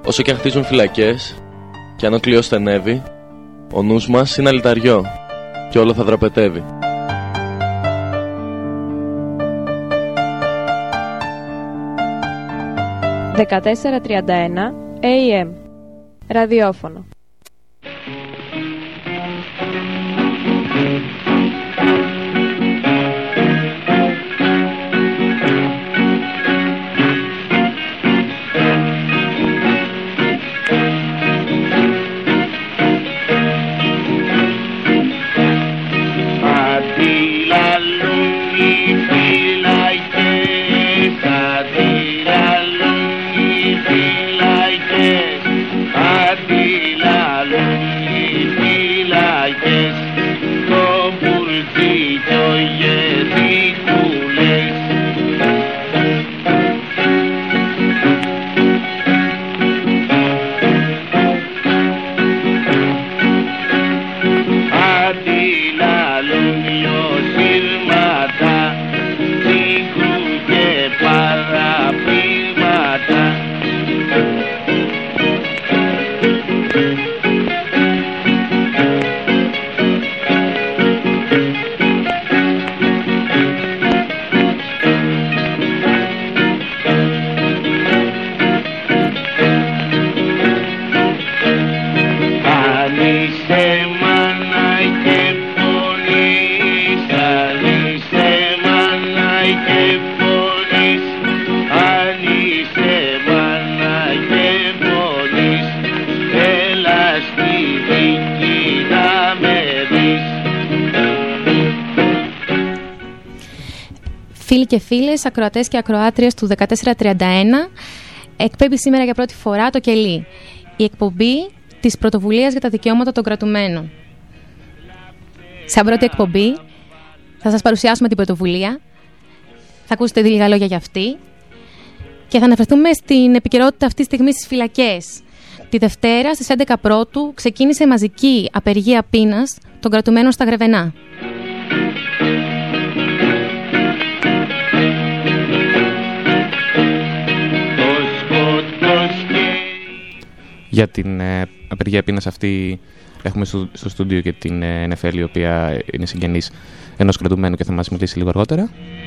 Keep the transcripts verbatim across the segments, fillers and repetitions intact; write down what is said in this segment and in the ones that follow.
Όσο και αν χτίζουν φυλακές και αν ο κλειός στενεύει, ο νους μας είναι αλυταριό και όλο θα δραπετεύει. δεκατέσσερα τριάντα ένα έι εμ Ραδιόφωνο. Φίλοι και φίλες, ακροατές και ακροάτριες του δεκατέσσερα τριάντα ένα, εκπέμπει σήμερα για πρώτη φορά το Κελί, η εκπομπή της Πρωτοβουλίας για τα Δικαιώματα των Κρατουμένων. Σαν πρώτη εκπομπή θα σας παρουσιάσουμε την πρωτοβουλία, θα ακούσετε λίγα λόγια για αυτή και θα αναφερθούμε στην επικαιρότητα αυτή τη στιγμή στις φυλακές. Τη Δευτέρα στις έντεκα Πρώτου ξεκίνησε μαζική απεργία πείνας των κρατουμένων στα Γρεβενά. Για την ε, απεργία πείνας αυτή έχουμε στο, στο στούντιο και την ε, Νεφέλη, η οποία είναι συγγενής ενός κρατουμένου και θα μας μιλήσει λίγο αργότερα.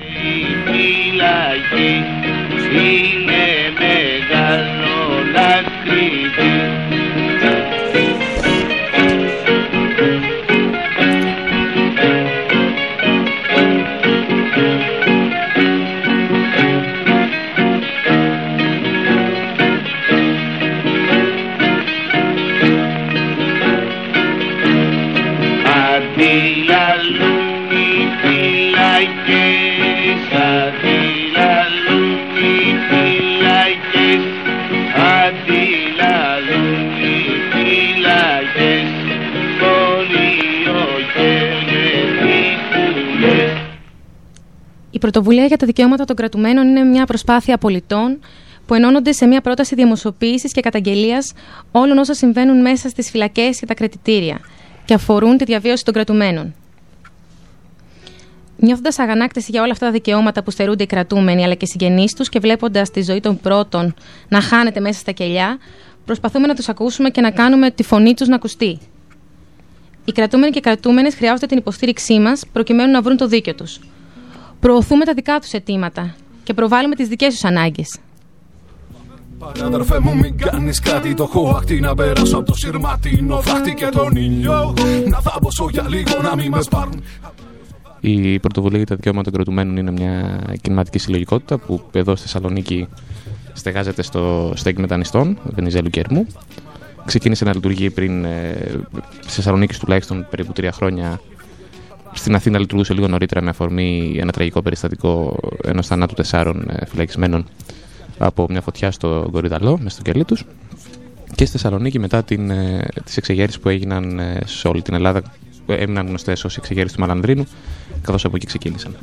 Η Πρωτοβουλία για τα Δικαιώματα των Κρατουμένων είναι μια προσπάθεια πολιτών που ενώνονται σε μια πρόταση δημοσιοποίησης και καταγγελίας όλων όσα συμβαίνουν μέσα στις φυλακές και τα κρατητήρια και αφορούν τη διαβίωση των κρατουμένων. Νιώθοντας αγανάκτηση για όλα αυτά τα δικαιώματα που στερούνται οι κρατούμενοι αλλά και οι συγγενείς τους και βλέποντας τη ζωή των πρώτων να χάνεται μέσα στα κελιά, προσπαθούμε να τους ακούσουμε και να κάνουμε τη φωνή τους να ακουστεί. Οι κρατούμενοι και οι κρατούμενες χρειάζονται την υποστήριξή μας προκειμένου να βρουν το δίκιο τους. Προωθούμε τα δικά τους αιτήματα και προβάλλουμε τις δικές τους ανάγκες. Παράδερφε μου, μην κάνεις κάτι, το έχω αχτή να περάσω από το σειρματίνο φράχτη και τον ήλιο. Να θάμπωσω για λίγο, να μην με σπάρουν. Η Πρωτοβουλία για τα Δικαιώματα των Κρατουμένων είναι μια κινηματική συλλογικότητα που εδώ στη Θεσσαλονίκη στεγάζεται στο στέκι μετανιστών Βενιζέλου και Ερμού. Ξεκίνησε να λειτουργεί πριν ε, στη Θεσσαλονίκη τουλάχιστον περίπου τρία χρόνια. Στην Αθήνα λειτουργούσε λίγο νωρίτερα με αφορμή ένα τραγικό περιστατικό ενός θανάτου τεσσάρων ε, φυλακισμένων από μια φωτιά στο Κορυδαλό, μέσα στο κελί τους. Και στη Θεσσαλονίκη μετά την, ε, τις εξεγέρσεις που έγιναν ε, σε όλη την Ελλάδα, έμειναν γνωστές ως εξεγέρσεις του Μαλανδρίνου, καθώς από εκεί ξεκίνησαν.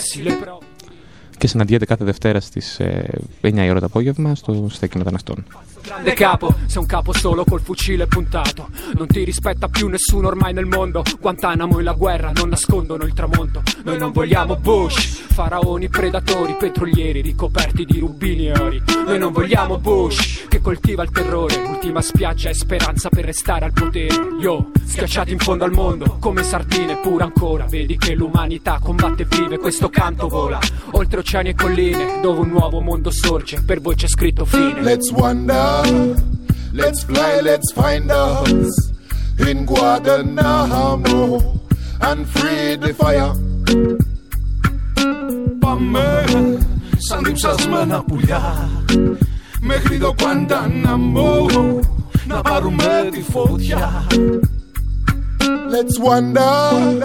Και συναντιέται κάθε Δευτέρα στις ε, εννιά η ώρα το απόγευμα στο στέκι μεταναστών. Grande capo, sei un capo solo col fucile puntato. Non ti rispetta più nessuno ormai nel mondo. Guantanamo e la guerra non nascondono il tramonto. Noi non vogliamo Bush, faraoni, predatori, petrolieri ricoperti di rubini e ori. Noi non vogliamo Bush, che coltiva il terrore. L'ultima spiaggia è speranza per restare al potere. Yo, schiacciati in fondo al mondo, come sardine pure ancora. Vedi che l'umanità combatte e vive, questo canto vola oltre oceani e colline, dove un nuovo mondo sorge. Per voi c'è scritto fine. Let's wander, let's fly, let's find us in Guantanamo and free the fire. Πάμε σαν διψασμένα πουλιά μέχρι το Guantanamo να πάρουμε τη φωτιά. Let's wander,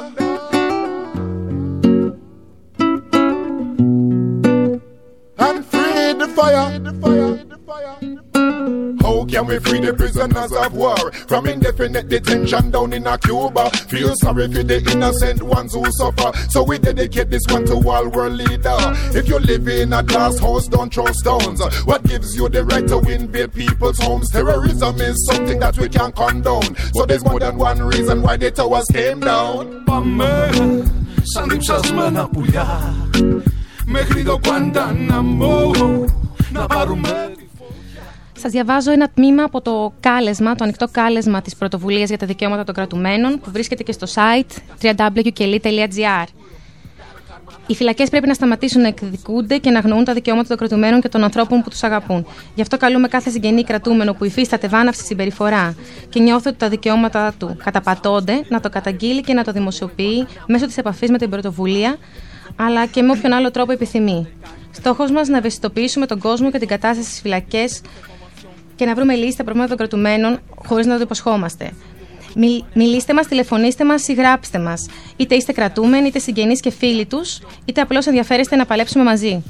and free the fire. How can we free the prisoners of war from indefinite detention down in a Cuba? Feel sorry for the innocent ones who suffer, so we dedicate this one to all world leader. If you live in a glass house, don't throw stones. What gives you the right to invade people's homes? Terrorism is something that we can't condone, so there's more than one reason why the towers came down. Πάμε σαν διψασμένα πουλιά μέχρι το Guantanamo να πάρουμε. Σας διαβάζω ένα τμήμα από το κάλεσμα, το ανοιχτό κάλεσμα της Πρωτοβουλίας για τα Δικαιώματα των Κρατουμένων, που βρίσκεται και στο site double-u double-u double-u τελεία κελί τελεία τζι άρ. Οι φυλακές πρέπει να σταματήσουν να εκδικούνται και να αγνοούν τα δικαιώματα των κρατουμένων και των ανθρώπων που τους αγαπούν. Γι' αυτό καλούμε κάθε συγγενή κρατούμενο που υφίσταται βάναυση συμπεριφορά και νιώθει ότι τα δικαιώματα του καταπατώνται, να το καταγγείλει και να το δημοσιοποιεί μέσω της επαφής με την Πρωτοβουλία, αλλά και με όποιον άλλο τρόπο επιθυμεί. Στόχος μας να ευαισθητοποιήσουμε τον κόσμο για την κατάσταση στις φυλακές και να βρούμε λύση στα προβλήματα των κρατουμένων χωρίς να το υποσχόμαστε. Μι, μιλήστε μας, τηλεφωνήστε μας ή γράψτε μας. Είτε είστε κρατούμενοι, είτε συγγενείς και φίλοι τους, είτε απλώς ενδιαφέρεστε να παλέψουμε μαζί.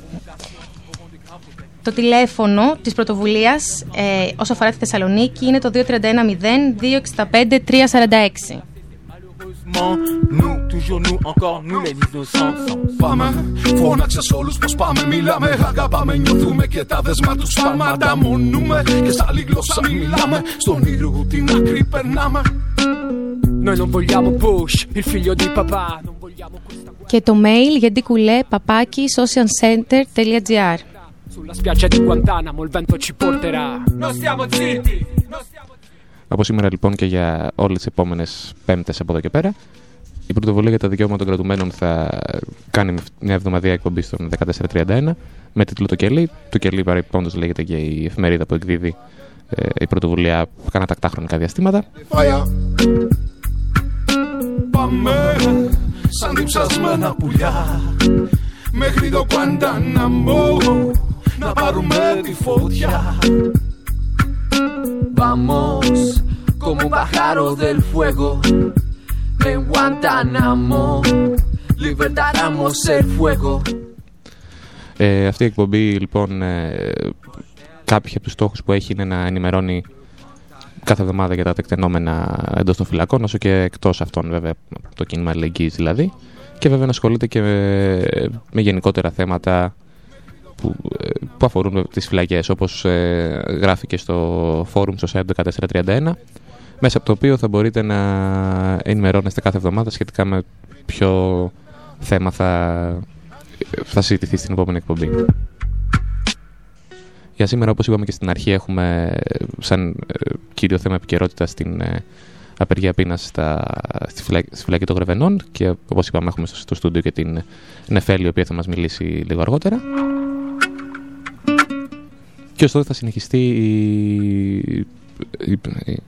Το τηλέφωνο της πρωτοβουλίας ε, όσο αφορά τη Θεσσαλονίκη είναι το δύο τρία ένα μηδέν δύο έξι πέντε τρία τέσσερα έξι. Nous, toujours nous, encore nous les innocents. Πάμε, φώναξες όλους πως πάμε. Μιλάμε, αγαπάμε, νιώθουμε και τα δεσμά τους πάμε. Ανταμονούμε και στα άλλη γλώσσα μιλάμε. Στον ήρου την άκρη περνάμε. Noi non vogliamo Bush, il figlio di papà. Non vogliamo questa guerra. Και το mail γεντικουλέ παπάκι socialcenter τελεία τζι άρ. Sulla spiaggia di Guantanamo il vento ci porterà. Non stiamo zitti. Από σήμερα λοιπόν και για όλες τις επόμενες Πέμπτες από εδώ και πέρα, η Πρωτοβουλία για τα Δικαιώματα των Κρατουμένων θα κάνει μια εβδομαδιαία εκπομπή στον δεκατέσσερα τριάντα ένα με τίτλο Το Κελί. Το Κελί παρεπιπτόντως λέγεται και η εφημερίδα που εκδίδει ε, η Πρωτοβουλία κάνα τακτά χρονικά διαστήματα. Πάμε σαν διψασμένα πουλιά μέχρι το Guantanamo να πάρουμε τη φωτιά. Vamos como un pájaro del fuego en Guantanamo, libertáramos el fuego. Ε, αυτή η εκπομπή λοιπόν ε, κάποιοι από τους στόχους που έχει είναι να ενημερώνει κάθε εβδομάδα για τα τεκτενόμενα εντός των φυλακών, όσο και εκτός αυτών βέβαια, το κίνημα αλληλεγγύης δηλαδή, και βέβαια να ασχολείται και με, με γενικότερα θέματα που, που αφορούν τις φυλακές, όπως ε, γράφει και στο φόρουμ στο site δεκατέσσερα τριάντα ένα, μέσα από το οποίο θα μπορείτε να ενημερώνεστε κάθε εβδομάδα σχετικά με ποιο θέμα θα, θα συζητηθεί στην επόμενη εκπομπή. Για σήμερα, όπως είπαμε και στην αρχή, έχουμε σαν ε, κύριο θέμα επικαιρότητα στην ε, απεργία πείνας στα, στη, φυλακή, στη φυλακή των Γρεβενών, και όπως είπαμε έχουμε στο, στο στούντιο και την Νεφέλη, η οποία θα μας μιλήσει λίγο αργότερα. Και ωστόσο θα συνεχιστεί η, η, η,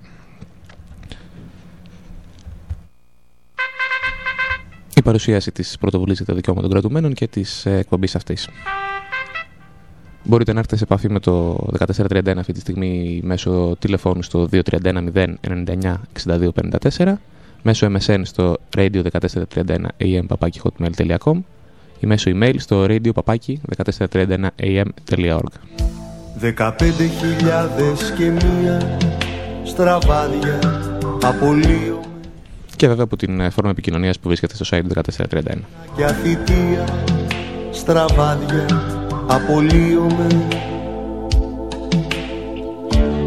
η παρουσίαση της Πρωτοβουλίας για τα Δικαιώματα των Κρατουμένων και της ε, εκπομπής αυτής. Μπορείτε να έρθετε σε επαφή με το δεκατέσσερα τριάντα ένα αυτή τη στιγμή μέσω τηλεφώνου στο δύο τρία ένα μηδέν εννιά εννιά εξήντα δύο πενήντα τέσσερα, μέσω εμ ες εν στο radio δεκατέσσερα τριάντα ένα έι εμ παπάκι hotmail τελεία com ή μέσω email στο radio παπάκι δεκατέσσερα τριάντα ένα έι εμ τελεία org. Δεκαπέντε χιλιάδες και μία στραβάδια απολύω. Και βέβαια από την φόρμα επικοινωνίας που βρίσκεται στο site δεκατέσσερα τριάντα ένα. Και αθητεία στραβάδια απολύομαι.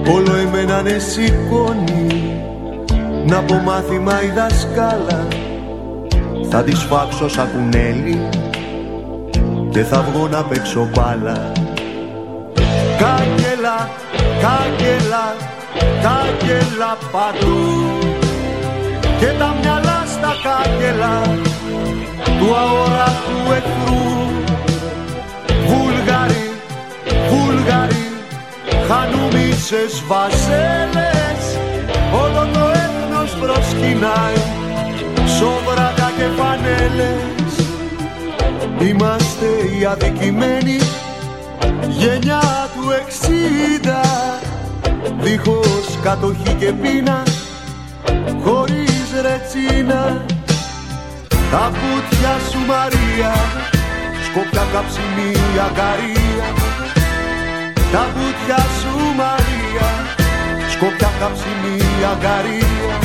όλο εμένα ναι σηκώνει. Να πω μάθημα η δασκάλα, θα τη σφάξω σαν κουνέλι και θα βγω να παίξω μπάλα. Κάγκελα, κάγκελα, κάγκελα παντού και τα μυαλά στα κάγκελα του αόρατου εχθρού. Βούλγαροι, Βούλγαροι, χανούμισες βασέλες, όλο το έθνος προσκυνάει, σόβρακα και φανέλες. Είμαστε οι αδικημένοι γενιά του εξήντα, δίχως κατοχή και πείνα, χωρίς ρετσίνα. Τα βουτιά σου Μαρία, σκόπια καψιμή αγκαρία. Τα βουτιά σου Μαρία, σκόπια καψιμή αγκαρία.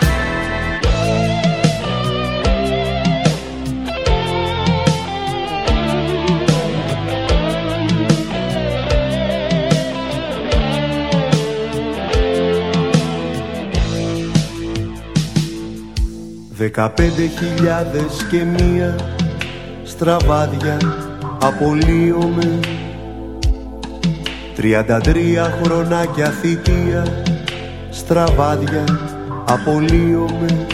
Δεκαπέντε χιλιάδες και μία στραβάδια απολύομαι, τριάντα τρία χρονάκια θητεία στραβάδια απολύομαι.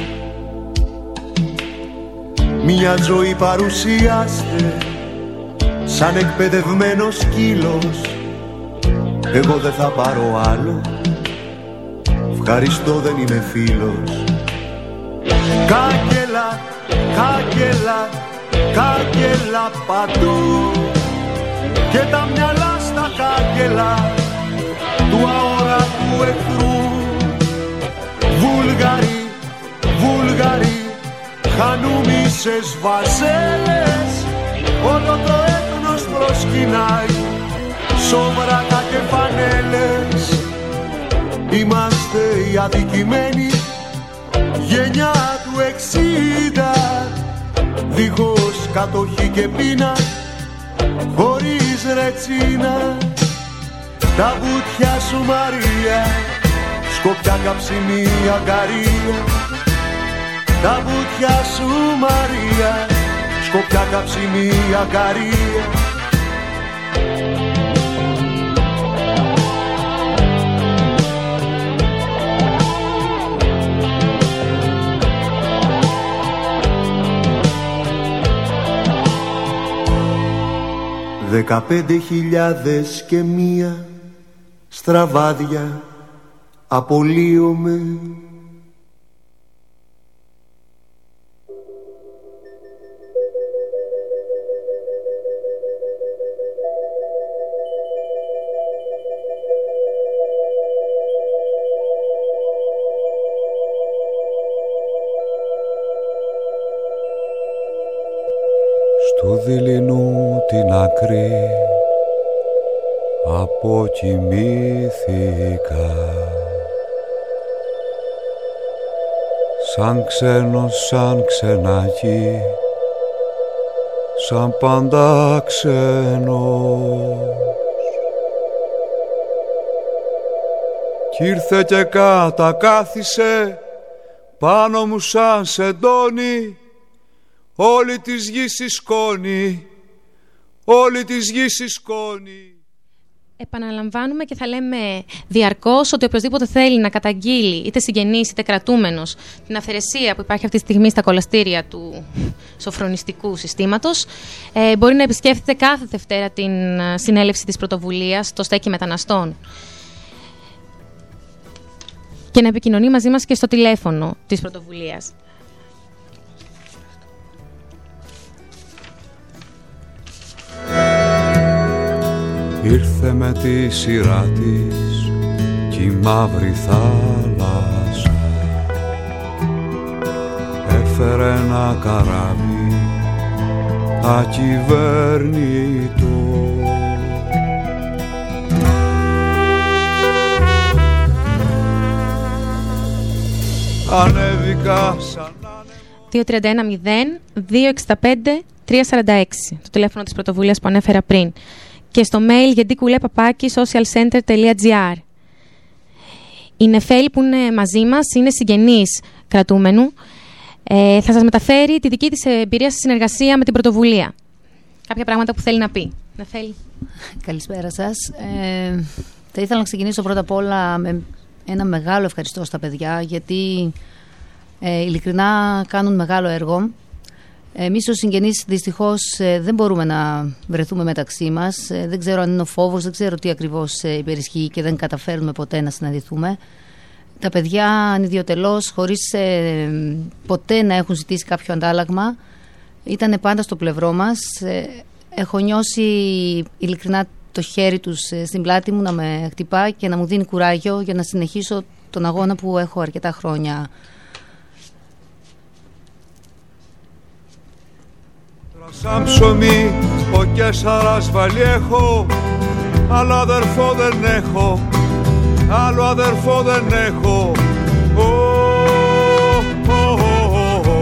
Μια ζωή παρουσιάστε σαν εκπαιδευμένος σκύλος, εγώ δεν θα πάρω άλλο, ευχαριστώ δεν είμαι φίλος. Κάγκελα, κάγκελα, κάγκελα παντού και τα μυαλά στα κάγκελα του αόρατου εχθρού. Βούλγαροι, Βούλγαροι, χανούμισες βασέλες, όλο το έθνος προσκυνάει, σόβρακα και φανέλες. Είμαστε οι αδικημένοι γενιά του εξήντα, δίχως κατοχή και πείνα, χωρίς ρετσίνα. Τα βουτιά σου Μαρία, σκόπια καψιμή αγκαρία. Τα βουτιά σου Μαρία, σκόπια καψιμή αγκαρία. Δεκαπέντε χιλιάδες και μία στραβάδια απολύομαι. Στου δειλινού την άκρη αποκοιμήθηκα, σαν ξένος, σαν ξενάκι, σαν πάντα ξένος. Κι ήρθε και κατακάθισε πάνω μου σαν σεντόνι, όλη της γης η σκόνη, όλη της γης η σκόνη. Επαναλαμβάνουμε και θα λέμε διαρκώς ότι οποιοσδήποτε θέλει να καταγγείλει, είτε συγγενής είτε κρατούμενος, την αυθαιρεσία που υπάρχει αυτή τη στιγμή στα κολαστήρια του σοφρονιστικού συστήματος, ε, μπορεί να επισκέφτεται κάθε Δευτέρα την συνέλευση της πρωτοβουλίας στο Στέκι Μεταναστών και να επικοινωνεί μαζί μας και στο τηλέφωνο της πρωτοβουλίας. Ήρθε με τη σειρά της κι η μαύρη θάλασσα, έφερε ένα καράβι ακυβέρνητο. Ανέβηκα σαν... δύο τρία ένα μηδέν δύο έξι πέντε τρία τέσσερα έξι, το τηλέφωνο της πρωτοβουλίας που ανέφερα πριν, και στο mail γεντικουλέ παπάκι socialcenter τελεία gr. Οι νεφέλοι που είναι μαζί μας είναι συγγενείς κρατούμενου. Ε, θα σας μεταφέρει τη δική της εμπειρία στη συνεργασία με την πρωτοβουλία. Κάποια πράγματα που θέλει να πει. Νεφέλη. Καλησπέρα σας. Ε, θα ήθελα να ξεκινήσω πρώτα απ' όλα με ένα μεγάλο ευχαριστώ στα παιδιά, γιατί ε, ειλικρινά κάνουν μεγάλο έργο. Εμείς ως συγγενείς δυστυχώς ε, δεν μπορούμε να βρεθούμε μεταξύ μας. Ε, δεν ξέρω αν είναι ο φόβος, δεν ξέρω τι ακριβώς ε, υπερισχύει και δεν καταφέρνουμε ποτέ να συναντηθούμε. Τα παιδιά ανιδιοτελώς, χωρίς ε, ποτέ να έχουν ζητήσει κάποιο αντάλλαγμα, ήταν πάντα στο πλευρό μας. Ε, έχω νιώσει ειλικρινά το χέρι τους ε, στην πλάτη μου να με χτυπά και να μου δίνει κουράγιο για να συνεχίσω τον αγώνα που έχω αρκετά χρόνια. Σαν ψωμί ο Κέσσαρας Βαλιέχο, άλλο αδερφό δεν έχω, άλλο αδερφό δεν έχω. Oh, oh, oh, oh, oh.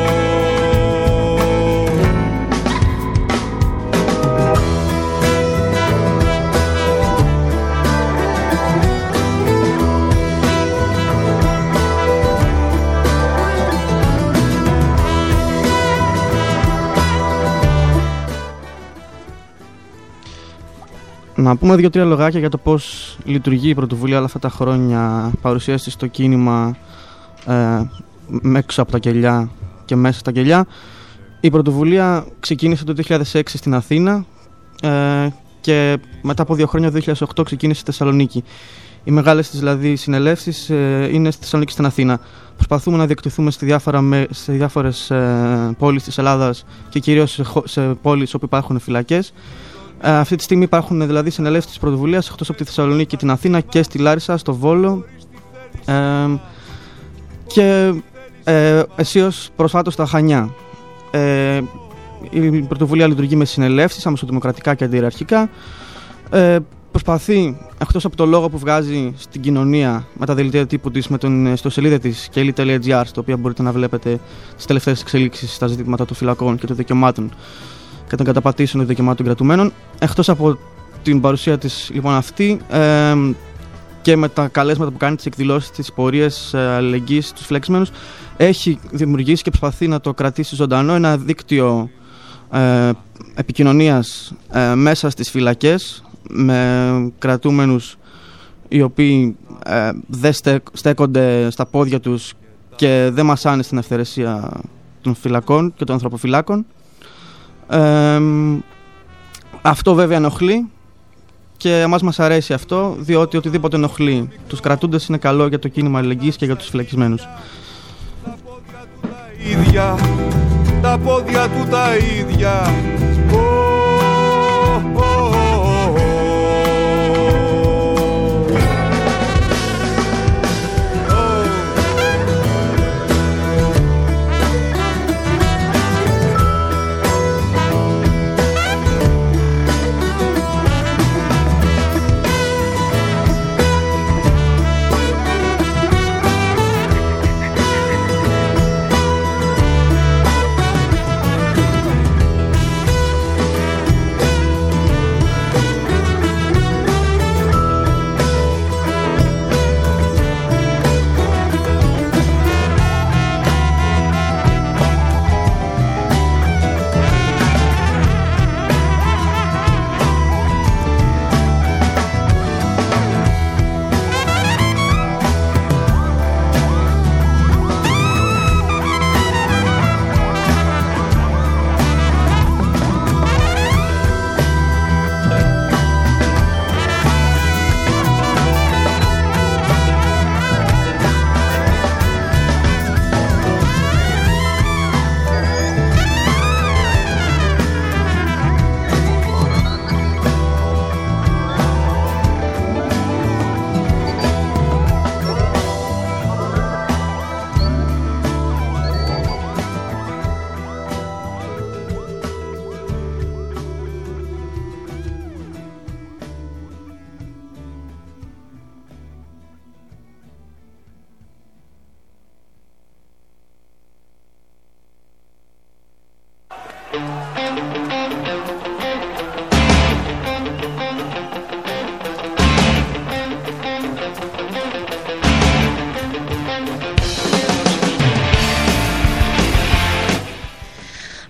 Να πούμε δύο-τρία λογάκια για το πώς λειτουργεί η πρωτοβουλία όλα αυτά τα χρόνια παρουσίαση στο κίνημα ε, έξω από τα κελιά και μέσα στα κελιά. Η πρωτοβουλία ξεκίνησε το δύο χιλιάδες έξι στην Αθήνα ε, και μετά από δύο χρόνια, το δύο χιλιάδες οκτώ, ξεκίνησε στη Θεσσαλονίκη. Οι μεγάλες της δηλαδή συνελεύσεις ε, είναι στη Θεσσαλονίκη και στην Αθήνα. Προσπαθούμε να δικτυωθούμε σε, διάφορα, σε διάφορες ε, πόλεις της Ελλάδας και κυρίως σε, σε πόλεις όπου υπάρχουν φυλακές. Ε, αυτή τη στιγμή υπάρχουν δηλαδή συνελεύσεις της πρωτοβουλίας εκτός από τη Θεσσαλονίκη και την Αθήνα και στη Λάρισα, στο Βόλο ε, και ε, αισίως προσφάτως στα Χανιά. Ε, η πρωτοβουλία λειτουργεί με συνελεύσεις αμεσοδημοκρατικά και αντιεραρχικά. Ε, προσπαθεί, εκτός από το λόγο που βγάζει στην κοινωνία με τα δελτία τύπου της, με τον, στο σελίδα της κέλλη τελεία τζι άρ, στο οποίο μπορείτε να βλέπετε τις τελευταίες εξελίξεις στα ζητήματα των φυλακών και των δικαιωμάτων και των καταπατήσεων των δικαιωμάτων κρατουμένων. Εκτός από την παρουσία της λοιπόν αυτή ε, και με τα καλέσματα που κάνει, τις εκδηλώσεις, τις πορείες ε, αλληλεγγύης στους φυλακισμένους, έχει δημιουργήσει και προσπαθεί να το κρατήσει ζωντανό ένα δίκτυο ε, επικοινωνίας ε, μέσα στις φυλακές με κρατούμενους οι οποίοι ε, δεν στέκονται στα πόδια τους και δεν μασάνε στην ευθερεσία των φυλακών και των ανθρωποφυλάκων. Ε, αυτό βέβαια ενοχλεί και εμάς μας αρέσει αυτό, διότι οτιδήποτε ενοχλεί τους κρατούντες είναι καλό για το κίνημα αλληλεγγύης και για τους φυλακισμένους. Ίδια, τα πόδια του τα ίδια. Oh, oh, oh, oh.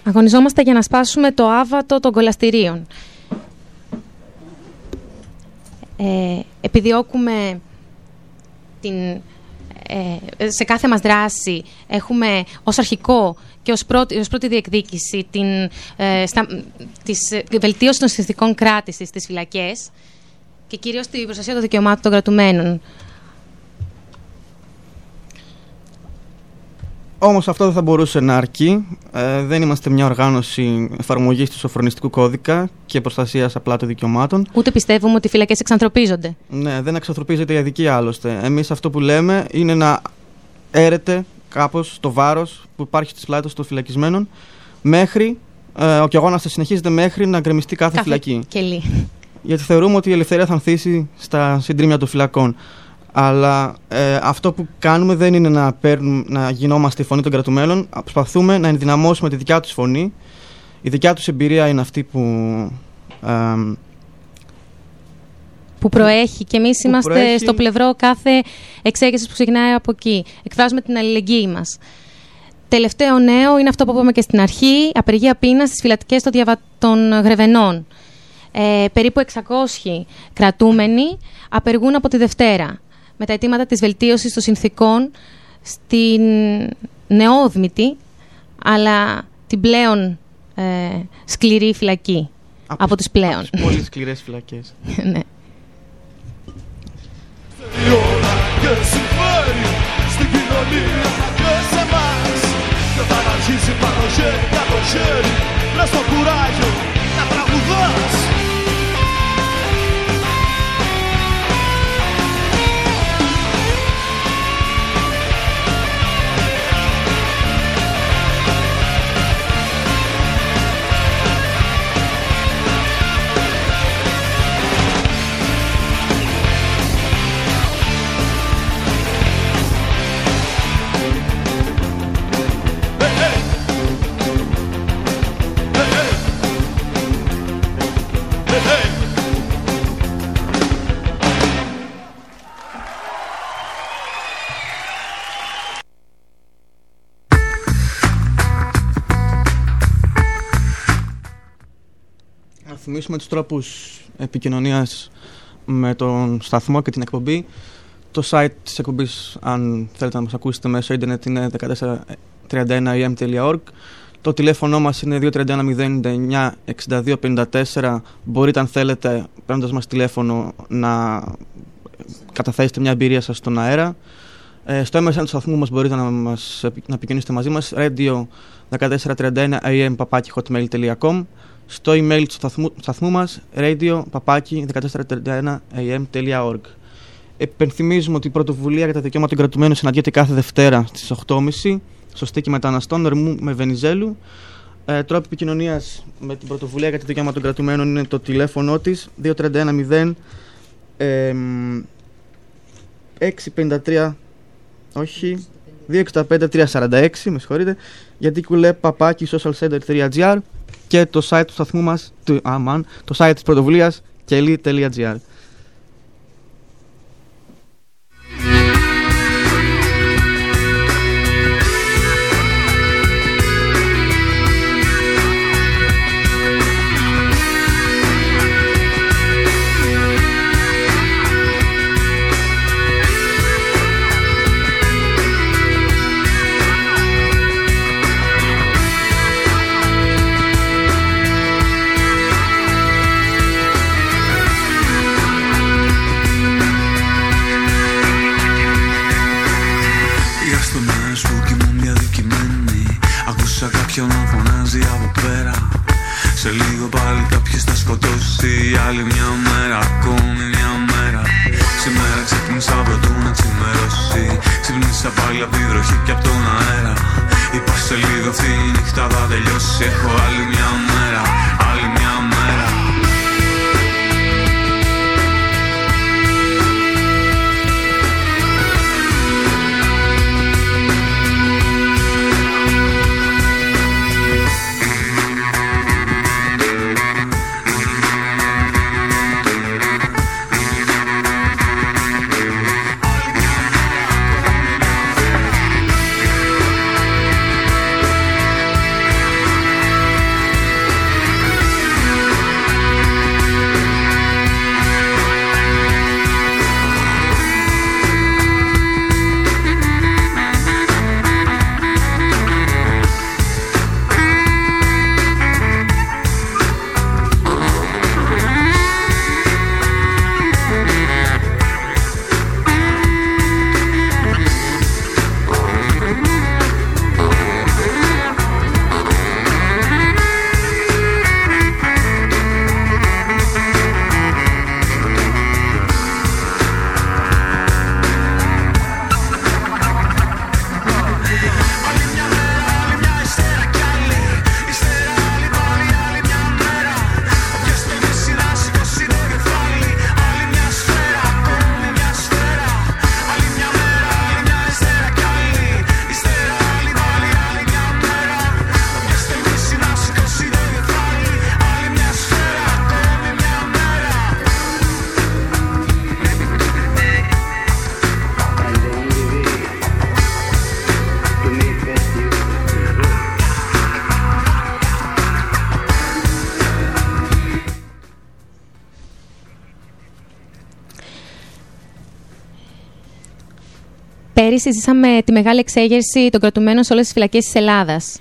Αγωνιζόμαστε για να σπάσουμε το άβατο των κολαστηρίων. Ε, επιδιώκουμε την, ε, σε κάθε μας δράση έχουμε ως αρχικό και ως πρώτη, ως πρώτη διεκδίκηση την ε, στα, της, τη βελτίωση των συνθηκών κράτησης στις φυλακές και κυρίως την προστασία των δικαιωμάτων των κρατουμένων. Όμως αυτό δεν θα μπορούσε να αρκεί. Ε, δεν είμαστε μια οργάνωση εφαρμογής του σοφρονιστικού κώδικα και προστασίας απλά των δικαιωμάτων. Ούτε πιστεύουμε ότι οι φυλακές εξανθρωπίζονται. Ναι, δεν εξανθρωπίζεται η αδικία άλλωστε. Εμείς αυτό που λέμε είναι να έρεται κάπως το βάρος που υπάρχει στις πλάτες των φυλακισμένων μέχρι, ε, ο αγώνας θα συνεχίζεται μέχρι να γκρεμιστεί κάθε, κάθε φυλακή. Κελί. Γιατί θεωρούμε ότι η ελευθερία θα ανθίσει στα συντρίμμια των φυλακών. Αλλά ε, αυτό που κάνουμε δεν είναι να, παίρνουμε, να γινόμαστε η φωνή των κρατουμένων. Προσπαθούμε να ενδυναμώσουμε τη δικιά τους φωνή. Η δικιά τους εμπειρία είναι αυτή που... Ε, που προέχει και εμείς που είμαστε προέχει... στο πλευρό κάθε εξέγερσης που ξεκινάει από εκεί. Εκφράζουμε την αλληλεγγύη μας. Τελευταίο νέο είναι αυτό που είπαμε και στην αρχή, απεργία πείνας στις φυλακές των, διαβα... των Γρεβενών. Ε, περίπου εξακόσιοι κρατούμενοι απεργούν από τη Δευτέρα με τα αιτήματα της βελτίωσης των συνθηκών στην νεόδμητη αλλά την πλέον ε, σκληρή φυλακή από, από τις πλέον. Από τις πολύ σκληρές φυλακές. Ναι. Η ώρα και συμφέρει στην κοινωνία και σε εμάς και όταν αρχίσει πάνω χέρι κάτω χέρι λες το κουράγιο να τραγουδάς. Να θυμίσουμε τους τρόπους επικοινωνίας με τον σταθμό και την εκπομπή. Το site της εκπομπής, αν θέλετε να μας ακούσετε μέσω ίντερνετ, είναι δεκατέσσερα τριάντα ένα ε εμ τελεία org. Το τηλέφωνο μας είναι δύο τρία ένα μηδέν εννιά εξήντα δύο πενήντα τέσσερα. Μπορείτε, αν θέλετε, παίρνοντας μας τηλέφωνο, να καταθέσετε μια εμπειρία σας στον αέρα. Ε, στο εμ ες εν του σταθμού μας μπορείτε να, μας, να επικοινωνήσετε μαζί μας, radio δεκατέσσερα τριάντα ένα ε εμ παπάκι hotmail τελεία com. Στο email του σταθμού, σταθμού μας, radio παπάκι δεκατέσσερα τριάντα ένα ε εμ τελεία org. Επενθυμίζουμε ότι η πρωτοβουλία για τα δικαιώματα των κρατουμένων συναντιέται κάθε Δευτέρα στις οκτώ και μισή στο στέκι μεταναστών Ερμού με Βενιζέλου. Ε, τρόπο επικοινωνίας με την πρωτοβουλία για τα δικαιώματα των κρατουμένων είναι το τηλέφωνο της δύο τρία ένα μηδέν έξι πενήντα τρία, όχι, δύο εξήντα πέντε τρία σαράντα έξι, με συγχωρείτε, γιατί κουλέ παπάκι socialcenter τελεία gr και το site του σταθμού μας, του, αμάν, το site της πρωτοβουλίας κελί τελεία gr. Να φωνάζει από πέρα. Σε λίγο πάλι κάποιος θα σκοτώσει. Άλλη μια μέρα, ακόμη μια μέρα. Σήμερα ξύπνησα πρωτού να ξημερώσει. Ξύπνησα πάλι από τη βροχή και από τον αέρα. Είπα σε λίγο αυτή η νύχτα θα τελειώσει. Έχω άλλη μια μέρα, άλλη μια μέρα. Πέρυσι ζήσαμε τη μεγάλη εξέγερση των κρατουμένων σε όλες τις φυλακές της Ελλάδας.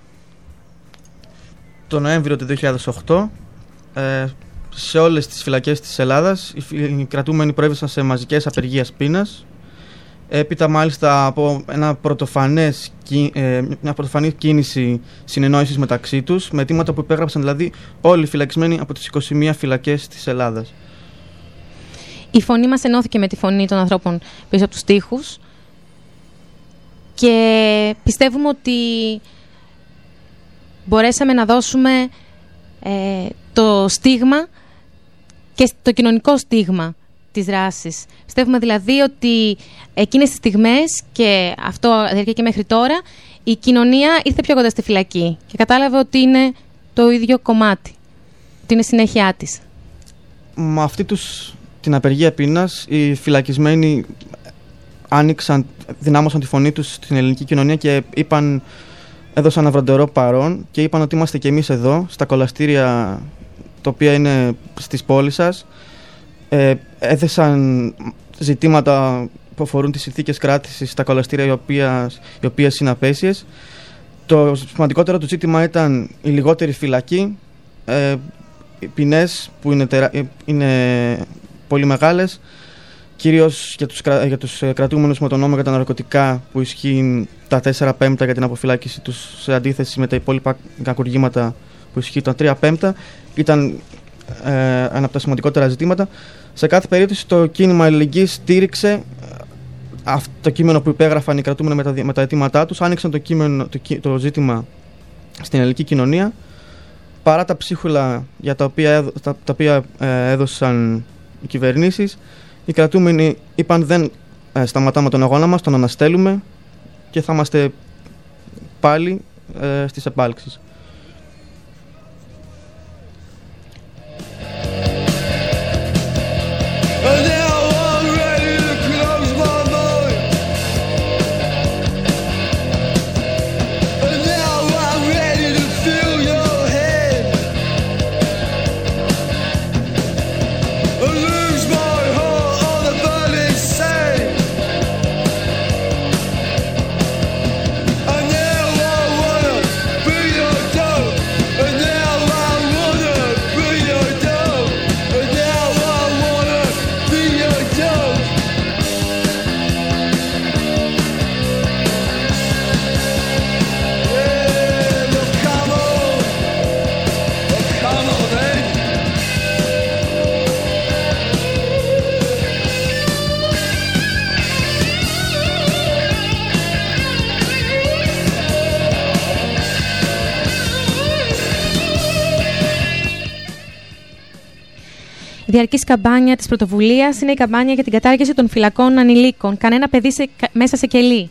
Το Νοέμβριο του δύο χιλιάδες οκτώ, ε, σε όλες τις φυλακές της Ελλάδας, οι κρατούμενοι προέβησαν σε μαζικές απεργίες πείνας. Έπειτα μάλιστα από ένα πρωτοφανές, ε, μια πρωτοφανή κίνηση συνεννόησης μεταξύ τους, με αιτήματα που υπέγραψαν δηλαδή όλοι οι φυλακισμένοι από τις είκοσι μία φυλακές της Ελλάδας. Η φωνή μας ενώθηκε με τη φωνή των ανθρώπων πίσω από τους τοίχους και πιστεύουμε ότι μπορέσαμε να δώσουμε ε, το στίγμα και το κοινωνικό στίγμα της δράσης. Πιστεύουμε δηλαδή ότι εκείνες τις στιγμές, και αυτό διαρκεί και μέχρι τώρα, η κοινωνία ήρθε πιο κοντά στη φυλακή και κατάλαβε ότι είναι το ίδιο κομμάτι, ότι είναι συνέχειά της. Με αυτή τους, την απεργία πείνας, οι φυλακισμένοι άνοιξαν, δυνάμωσαν τη φωνή τους στην ελληνική κοινωνία και είπαν, έδωσαν ένα βροντερό παρόν και είπαν ότι είμαστε και εμείς εδώ, στα κολαστήρια τα οποία είναι στις πόλεις σας. Ε, έθεσαν ζητήματα που αφορούν τις συνθήκες κράτησης στα κολαστήρια, οι οποίες, οι οποίες είναι απέσιες. Το σημαντικότερο του ζήτημα ήταν η λιγότερη φυλακή, ε, οι ποινές που είναι, τερα... είναι πολύ μεγάλες, κυρίως για τους, κρα... για τους κρατούμενους με τον νόμο για τα ναρκωτικά, που ισχύουν τα τέσσερα πέμπτα για την αποφυλάκηση τους, σε αντίθεση με τα υπόλοιπα κακουργήματα που ισχύει τα τρία πέμπτα. Ήταν ε, ένα από τα σημαντικότερα ζητήματα. Σε κάθε περίπτωση το κίνημα αλληλεγγύης στήριξε αυτό το κείμενο που υπέγραφαν οι κρατούμενοι με τα, με τα αιτήματά τους, άνοιξαν το, κείμενο, το, το ζήτημα στην ελληνική κοινωνία, παρά τα ψίχουλα για τα οποία, τα, τα οποία ε, έδωσαν οι κυβερνήσεις. Οι κρατούμενοι είπαν δεν ε, σταματάμε τον αγώνα μας, τον αναστέλουμε και θα είμαστε πάλι ε, στις επάλξεις. Η διαρκής καμπάνια της πρωτοβουλίας είναι η καμπάνια για την κατάργηση των φυλακών ανηλίκων. Κανένα παιδί σε, μέσα σε κελί.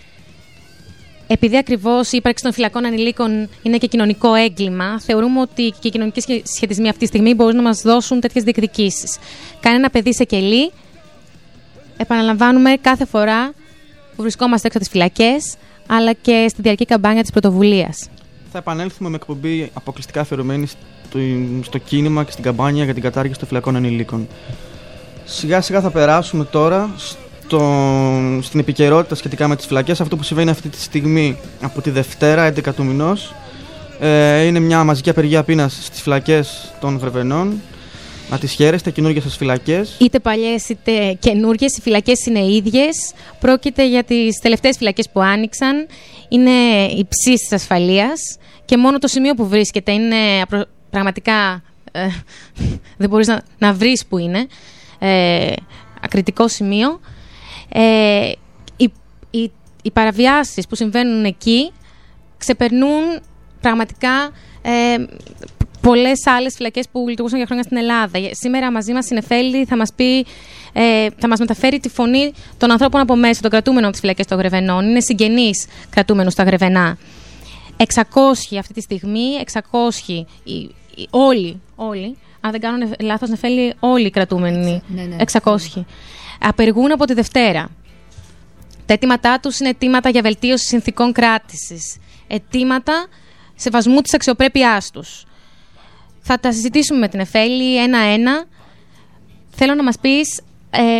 Επειδή ακριβώς η ύπαρξη των φυλακών ανηλίκων είναι και κοινωνικό έγκλημα, θεωρούμε ότι και οι κοινωνικοί σχετισμοί αυτή τη στιγμή μπορούν να μας δώσουν τέτοιες διεκδικήσεις. Κανένα παιδί σε κελί. Επαναλαμβάνουμε κάθε φορά που βρισκόμαστε έξω από τις φυλακές, αλλά και στη διαρκή καμπάνια της πρωτοβουλίας. Θα επανέλθουμε με εκπομπή αποκλειστικά αφιερωμένη στο, στο κίνημα και στην καμπάνια για την κατάργηση των φυλακών ανηλίκων. Σιγά σιγά θα περάσουμε τώρα στο, στην επικαιρότητα σχετικά με τις φυλακές. Αυτό που συμβαίνει αυτή τη στιγμή από τη Δευτέρα, έντεκα του μηνός, ε, είναι μια μαζική απεργία πείνας στις φυλακές των Βρεβενών. Να τις χαίρεστε, καινούργιες σας φυλακές. Είτε παλιές είτε καινούργιες, οι φυλακές είναι ίδιες. Πρόκειται για τις τελευταίες φυλακές που άνοιξαν. Είναι υψής της ασφαλείας και μόνο το σημείο που βρίσκεται είναι πραγματικά ε, δεν μπορείς να, να βρεις που είναι. Ε, ακριτικό σημείο. Ε, οι, οι, οι παραβιάσεις που συμβαίνουν εκεί ξεπερνούν πραγματικά ε, πολλές άλλες φυλακές που λειτουργούσαν για χρόνια στην Ελλάδα. Σήμερα μαζί μας η Νεφέλη θα μας πει, ε, θα μας μεταφέρει τη φωνή των ανθρώπων από μέσα, των κρατούμενων από τις φυλακές των Γρεβενών. Είναι συγγενείς κρατούμενους στα Γρεβενά. εξακόσιοι αυτή τη στιγμή, εξακόσιοι, οι, οι, όλοι, όλοι, αν δεν κάνω λάθος Νεφέλη, όλοι οι κρατούμενοι, ναι, ναι. εξακόσιοι, απεργούν από τη Δευτέρα. Τα αιτήματά τους είναι αιτήματα για βελτίωση συνθηκών κράτησης, αιτήματα σεβασμού της αξιοπρέπειάς τους. Θα τα συζητήσουμε με την Νεφέλη ένα-ένα. Θέλω να μας πεις ε,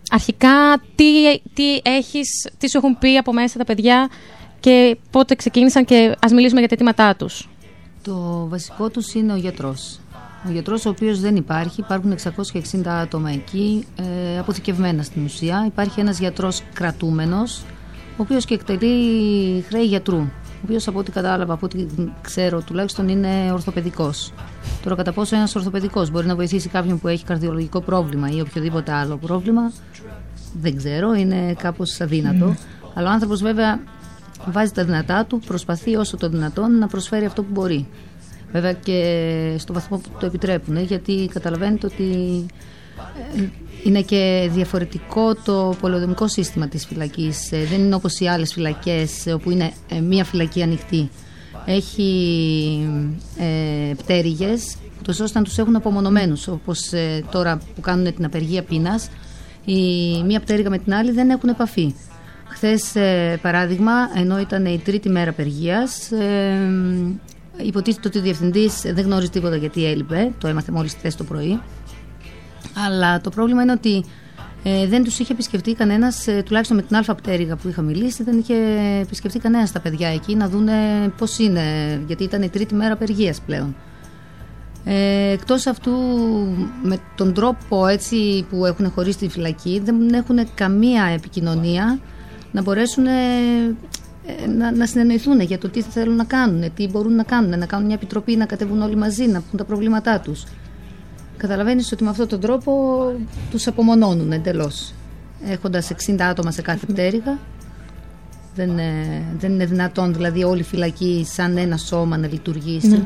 αρχικά τι, τι, έχεις, τι σου έχουν πει από μέσα τα παιδιά και πότε ξεκίνησαν, και ας μιλήσουμε για τα αιτήματά τους. Το βασικό τους είναι ο γιατρός. Ο γιατρός ο οποίος δεν υπάρχει, υπάρχουν εξακόσια εξήντα άτομα εκεί, ε, αποθηκευμένα στην ουσία. Υπάρχει ένας γιατρός κρατούμενος, ο οποίος και εκτελεί χρέη γιατρού. Ο οποίος, από ό,τι κατάλαβα, από ό,τι ξέρω τουλάχιστον, είναι ορθοπαιδικός. Τώρα, κατά πόσο ένας ορθοπαιδικός μπορεί να βοηθήσει κάποιον που έχει καρδιολογικό πρόβλημα ή οποιοδήποτε άλλο πρόβλημα, δεν ξέρω, είναι κάπως αδύνατο. Mm. Αλλά ο άνθρωπος βέβαια βάζει τα δυνατά του, προσπαθεί όσο το δυνατόν να προσφέρει αυτό που μπορεί. Βέβαια και στο βαθμό που το επιτρέπουν, γιατί καταλαβαίνετε ότι είναι και διαφορετικό το πολεοδομικό σύστημα της φυλακής. Δεν είναι όπως οι άλλες φυλακές όπου είναι μία φυλακή ανοιχτή. Έχει ε, πτέρυγες, ώστε να τους έχουν απομονωμένους, όπως ε, τώρα που κάνουν την απεργία πείνας. Η μία πτέρυγα με την άλλη δεν έχουν επαφή. Χθες, ε, παράδειγμα, ενώ ήταν η τρίτη μέρα απεργίας, ε, υποτίθεται ότι ο διευθυντής δεν γνώριζε τίποτα γιατί έλειπε, το έμαθε μόλις χθες το πρωί. Αλλά το πρόβλημα είναι ότι ε, δεν τους είχε επισκεφτεί κανένας, ε, τουλάχιστον με την αλφα πτέρυγα που είχα μιλήσει, δεν είχε επισκεφτεί κανένας τα παιδιά εκεί να δούνε πώς είναι, γιατί ήταν η τρίτη μέρα απεργίας πλέον. Ε, εκτός αυτού, με τον τρόπο έτσι που έχουν χωρίσει τη φυλακή, δεν έχουν καμία επικοινωνία να μπορέσουν ε, να, να συνεννοηθούν για το τι θέλουν να κάνουν, τι μπορούν να κάνουν, να κάνουν μια επιτροπή, να κατεβούν όλοι μαζί, να πούν τα προβλήματά τους. Καταλαβαίνεις ότι με αυτόν τον τρόπο τους απομονώνουν εντελώς. Έχοντας εξήντα άτομα σε κάθε πτέρυγα, δεν, δεν είναι δυνατόν δηλαδή όλη η φυλακή σαν ένα σώμα να λειτουργήσει. Ναι.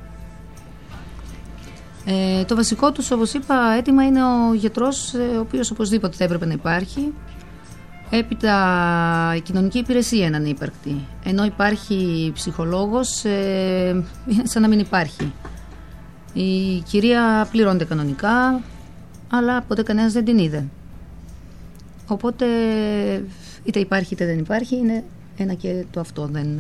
Ε, το βασικό τους, όπως είπα, αίτημα είναι ο γιατρός, ο οποίος οπωσδήποτε θα έπρεπε να υπάρχει. Έπειτα η κοινωνική υπηρεσία είναι ανύπαρκτη. Ενώ υπάρχει ψυχολόγος, ε, σαν να μην υπάρχει. Η κυρία πληρώνεται κανονικά, αλλά ποτέ κανένας δεν την είδε. Οπότε είτε υπάρχει είτε δεν υπάρχει, είναι ένα και το αυτό. Δεν...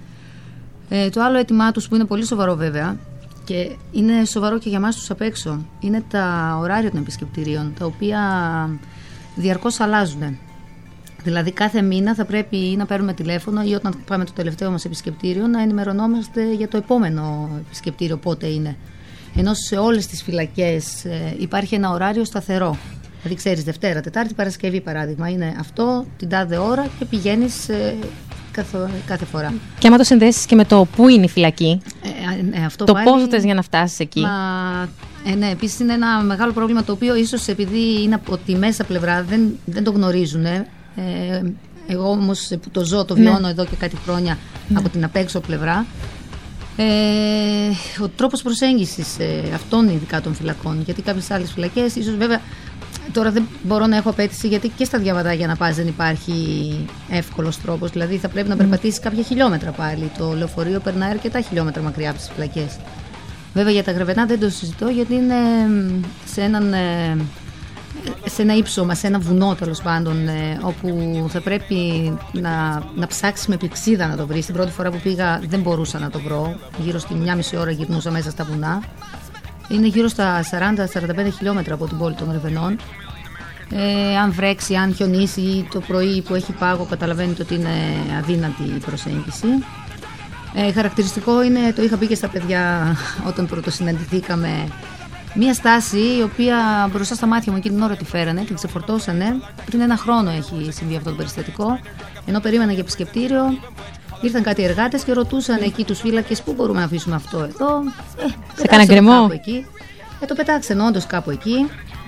Ε, το άλλο αίτημά τους, που είναι πολύ σοβαρό βέβαια, και είναι σοβαρό και για μας τους απ' έξω, είναι τα ωράρια των επισκεπτηρίων, τα οποία διαρκώς αλλάζουν. Δηλαδή κάθε μήνα θα πρέπει ή να παίρνουμε τηλέφωνο ή όταν πάμε το τελευταίο μας επισκεπτήριο να ενημερωνόμαστε για το επόμενο επισκεπτήριο πότε είναι. Ενώ σε όλες τις φυλακές ε, υπάρχει ένα ωράριο σταθερό. Δηλαδή ξέρεις, Δευτέρα, Τετάρτη, Παρασκευή παράδειγμα, είναι αυτό την τάδε ώρα και πηγαίνεις ε, κάθε, κάθε φορά. Και άμα το συνδέσεις και με το πού είναι η φυλακή, ε, ε, αυτό το πάλι, πόσο θες για να φτάσεις εκεί. Μα, ε, ναι, επίσης είναι ένα μεγάλο πρόβλημα το οποίο ίσως επειδή είναι από τη μέσα πλευρά δεν, δεν το γνωρίζουν. Ε, εγώ όμως που το ζω, το βιώνω ναι. εδώ και κάτι χρόνια ναι. από την απ' έξω πλευρά. Ε, ο τρόπος προσέγγισης ε, αυτών ειδικά των φυλακών, γιατί κάποιες άλλες φυλακές ίσως βέβαια τώρα δεν μπορώ να έχω απέτηση, γιατί και στα διαβατάρια να πας δεν υπάρχει εύκολος τρόπος, δηλαδή θα πρέπει να περπατήσεις κάποια χιλιόμετρα πάλι. Το λεωφορείο περνάει αρκετά χιλιόμετρα μακριά από τις φυλακές. Βέβαια για τα Γρεβενά δεν το συζητώ, γιατί είναι σε έναν ε, σε ένα ύψωμα, σε ένα βουνό τέλος πάντων, ε, όπου θα πρέπει να, να ψάξεις με πηξίδα να το βρεις. Την πρώτη φορά που πήγα δεν μπορούσα να το βρω, γύρω στη μια μισή ώρα γυρνούσα μέσα στα βουνά. Είναι γύρω στα σαράντα με σαράντα πέντε χιλιόμετρα από την πόλη των Γρεβενών. Ε, αν βρέξει, αν χιονίσει ή το πρωί που έχει πάγο, καταλαβαίνετε ότι είναι αδύνατη η προσέγγιση. Ε, χαρακτηριστικό είναι, το είχα πει και στα παιδιά όταν πρωτοσυναντηθήκαμε, μία στάση η οποία μπροστά στα μάτια μου εκείνη την ώρα τη φέρανε, την ξεφορτώσανε. Πριν ένα χρόνο έχει συμβεί αυτό το περιστατικό. Ενώ περίμενα για επισκεπτήριο, ήρθαν κάτι εργάτες και ρωτούσαν εκεί τους φύλακες πού μπορούμε να αφήσουμε αυτό εδώ. Ε, σε κάνα γκρεμό. Ε, το πετάξαν όντως κάπου εκεί.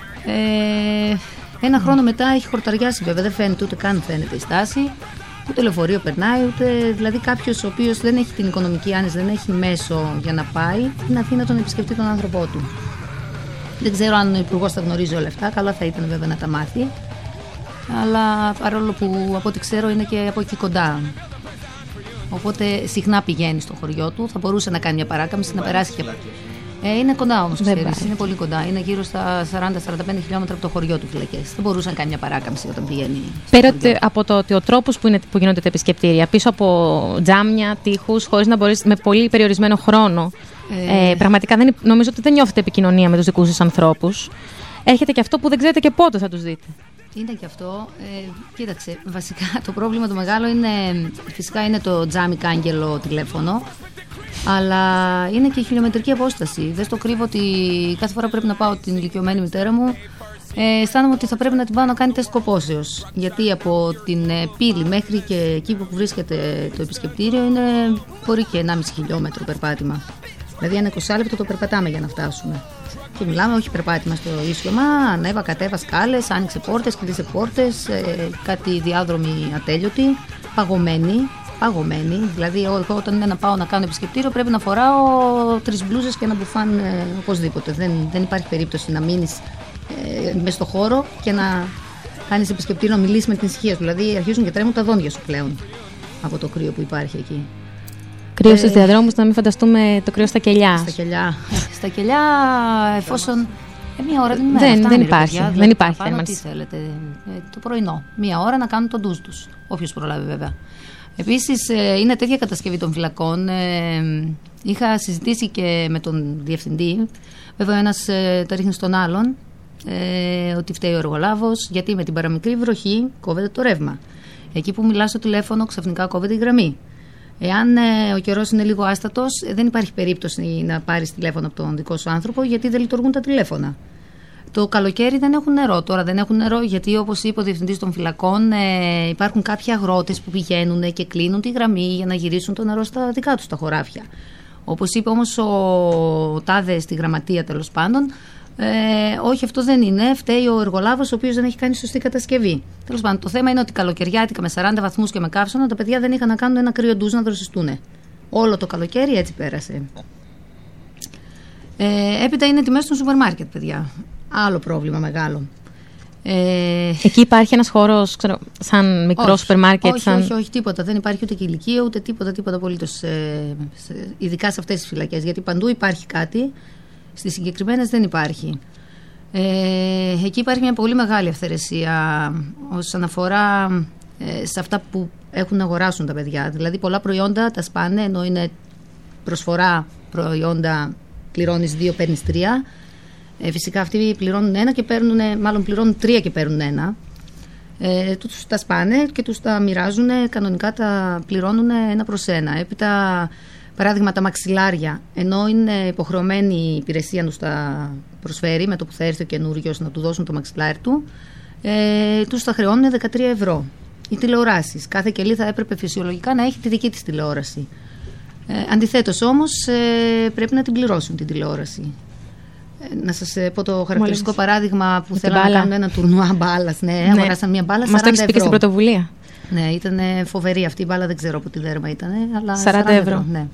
Ε, ένα χρόνο μετά έχει χορταριάσει βέβαια, δεν φαίνεται ούτε καν φαίνεται η στάση. Ούτε λεωφορείο περνάει, ούτε δηλαδή κάποιος ο οποίος δεν έχει την οικονομική άνεση, δεν έχει μέσο για να πάει, είναι αφήνει να τον επισκεφτεί τον άνθρωπό του. Δεν ξέρω αν ο Υπουργός τα γνωρίζει όλα αυτά, καλά θα ήταν βέβαια να τα μάθει. Αλλά παρόλο που από ό,τι ξέρω είναι και από εκεί κοντά. Οπότε συχνά πηγαίνει στο χωριό του, θα μπορούσε να κάνει μια παράκαμψη, να περάσει και. Ε, είναι κοντά όμως, ξέρεις, είναι πολύ κοντά. Είναι γύρω στα σαράντα με σαράντα πέντε χιλιόμετρα από το χωριό του φυλακές. Δεν μπορούσε να κάνει μια παράκαμψη όταν πηγαίνει. Πέρα από το ότι ο τρόπος που, που γίνονται τα επισκεπτήρια, πίσω από τζάμια, τείχους, χωρίς να μπορείς, με πολύ περιορισμένο χρόνο. Ε... Ε, πραγματικά δεν, νομίζω ότι δεν νιώθετε επικοινωνία με τους δικούς σας ανθρώπους. Έρχεται και αυτό που δεν ξέρετε και πότε θα τους δείτε. Είναι και αυτό. Ε, κοίταξε, βασικά το πρόβλημα το μεγάλο είναι, φυσικά είναι το τζάμι κάγκελο τηλέφωνο, αλλά είναι και η χιλιομετρική απόσταση. Δεν στο κρύβω ότι κάθε φορά πρέπει να πάω την ηλικιωμένη μητέρα μου, ε, αισθάνομαι ότι θα πρέπει να την πάω να κάνει τεστ κοπόσεως. Γιατί από την ε, πύλη μέχρι και εκεί που βρίσκεται το επισκεπτήριο είναι μπορεί και ενάμιση χιλιόμετρο περπάτημα. Δηλαδή ένα είκοσι λεπτό το περπατάμε για να φτάσουμε. Και μιλάμε όχι περπάτημα στο ίσιωμα, ανέβα, κατέβα σκάλες, άνοιξε πόρτες, κλείσε πόρτες, ε, κάτι διάδρομοι ατέλειωτοι, παγωμένοι, παγωμένοι. Δηλαδή εγώ όταν είναι να πάω να κάνω επισκεπτήριο πρέπει να φοράω τρεις μπλούζες και ένα μπουφάν ε, οπωσδήποτε. Δεν, δεν υπάρχει περίπτωση να μείνεις ε, μες στο χώρο και να κάνεις επισκεπτήριο, να μιλήσεις με την ησυχία σου. Δηλαδή αρχίζουν και τρέμουν τα δόντια σου πλέον από το κρύο που υπάρχει εκεί. Κρύο ε, στους διαδρόμους, να μην φανταστούμε το κρύο στα κελιά. Στα κελιά, στα κελιά εφόσον ε, μία ώρα την ημέρα δεν, φτάνει, δεν υπάρχει, παιδιά, δεν υπάρχει πάνω, τι θέλετε, ε, το πρωινό, μία ώρα να κάνουν τον ντους τους, όποιος προλάβει βέβαια. Επίσης ε, είναι τέτοια κατασκευή των φυλακών, ε, είχα συζητήσει και με τον διευθυντή, βέβαια ένας ε, τα ρίχνει στον άλλον, ε, ότι φταίει ο εργολάβος, γιατί με την παραμικρή βροχή κόβεται το ρεύμα. Εκεί που μιλάς στο τηλέφωνο ξαφνικά κόβεται η γραμμή. Εάν ε, ο καιρός είναι λίγο άστατος, ε, δεν υπάρχει περίπτωση να πάρεις τηλέφωνο από τον δικό σου άνθρωπο, γιατί δεν λειτουργούν τα τηλέφωνα. Το καλοκαίρι δεν έχουν νερό. Τώρα δεν έχουν νερό γιατί, όπως είπε ο διευθυντής των φυλακών, ε, υπάρχουν κάποιοι αγρότες που πηγαίνουν και κλείνουν τη γραμμή για να γυρίσουν το νερό στα δικά τους τα χωράφια. Όπως είπε όμως ο τάδε στη γραμματεία, τέλος πάντων, Ε, όχι, αυτό δεν είναι. Φταίει ο εργολάβος, ο οποίος δεν έχει κάνει σωστή κατασκευή. Τέλος πάντων, το θέμα είναι ότι καλοκαιριάτικα με σαράντα βαθμούς και με καύσωνα τα παιδιά δεν είχαν να κάνουν ένα κρύο ντουζ να δροσιστούν. Όλο το καλοκαίρι έτσι πέρασε. Ε, έπειτα είναι τιμές των σούπερ μάρκετ, παιδιά. Άλλο πρόβλημα μεγάλο. Ε, Εκεί υπάρχει ένας χώρος, ξέρω, σαν μικρό όχι, σούπερ μάρκετ. Όχι, σαν... όχι, όχι, τίποτα. Δεν υπάρχει ούτε και ηλικία, ούτε τίποτα, τίποτα απολύτως. Ε, ειδικά σε αυτές τις φυλακές. Γιατί παντού υπάρχει κάτι. Στις συγκεκριμένες δεν υπάρχει. Ε, εκεί υπάρχει μια πολύ μεγάλη αυθαιρεσία όσον αφορά ε, σε αυτά που έχουν να αγοράσουν τα παιδιά. Δηλαδή πολλά προϊόντα τα σπάνε, ενώ είναι προσφορά προϊόντα, πληρώνεις δύο, παίρνεις τρία. Ε, φυσικά αυτοί πληρώνουν ένα και παίρνουν, μάλλον πληρώνουν τρία και παίρνουν ένα. Ε, τους τα σπάνε και τους τα μοιράζουν, κανονικά τα πληρώνουν ένα προς ένα. Έπειτα, παράδειγμα, τα μαξιλάρια, ενώ είναι υποχρεωμένη η υπηρεσία να τους τα προσφέρει με το που θα έρθει ο καινούριος να του δώσουν το μαξιλάρι του, ε, τους τα χρεώνουν δεκατρία ευρώ. Οι τηλεοράσεις, κάθε κελί θα έπρεπε φυσιολογικά να έχει τη δική της τηλεόραση. Ε, αντιθέτως όμως ε, πρέπει να την πληρώσουν την τηλεόραση. Ε, να σας ε, πω το χαρακτηριστικό Μόλις. παράδειγμα που θέλουν να κάνουν ένα τουρνουά μπάλας. Ναι, ναι. Αγοράσαν μια μπάλα σαράντα ευρώ. Μας το έχεις πει και στην πρωτοβουλία. Ναι, ήταν φοβερή αυτή η μπάλα, δεν ξέρω από τι δέρμα ήταν, αλλά σαράντα ευρώ. Ναι.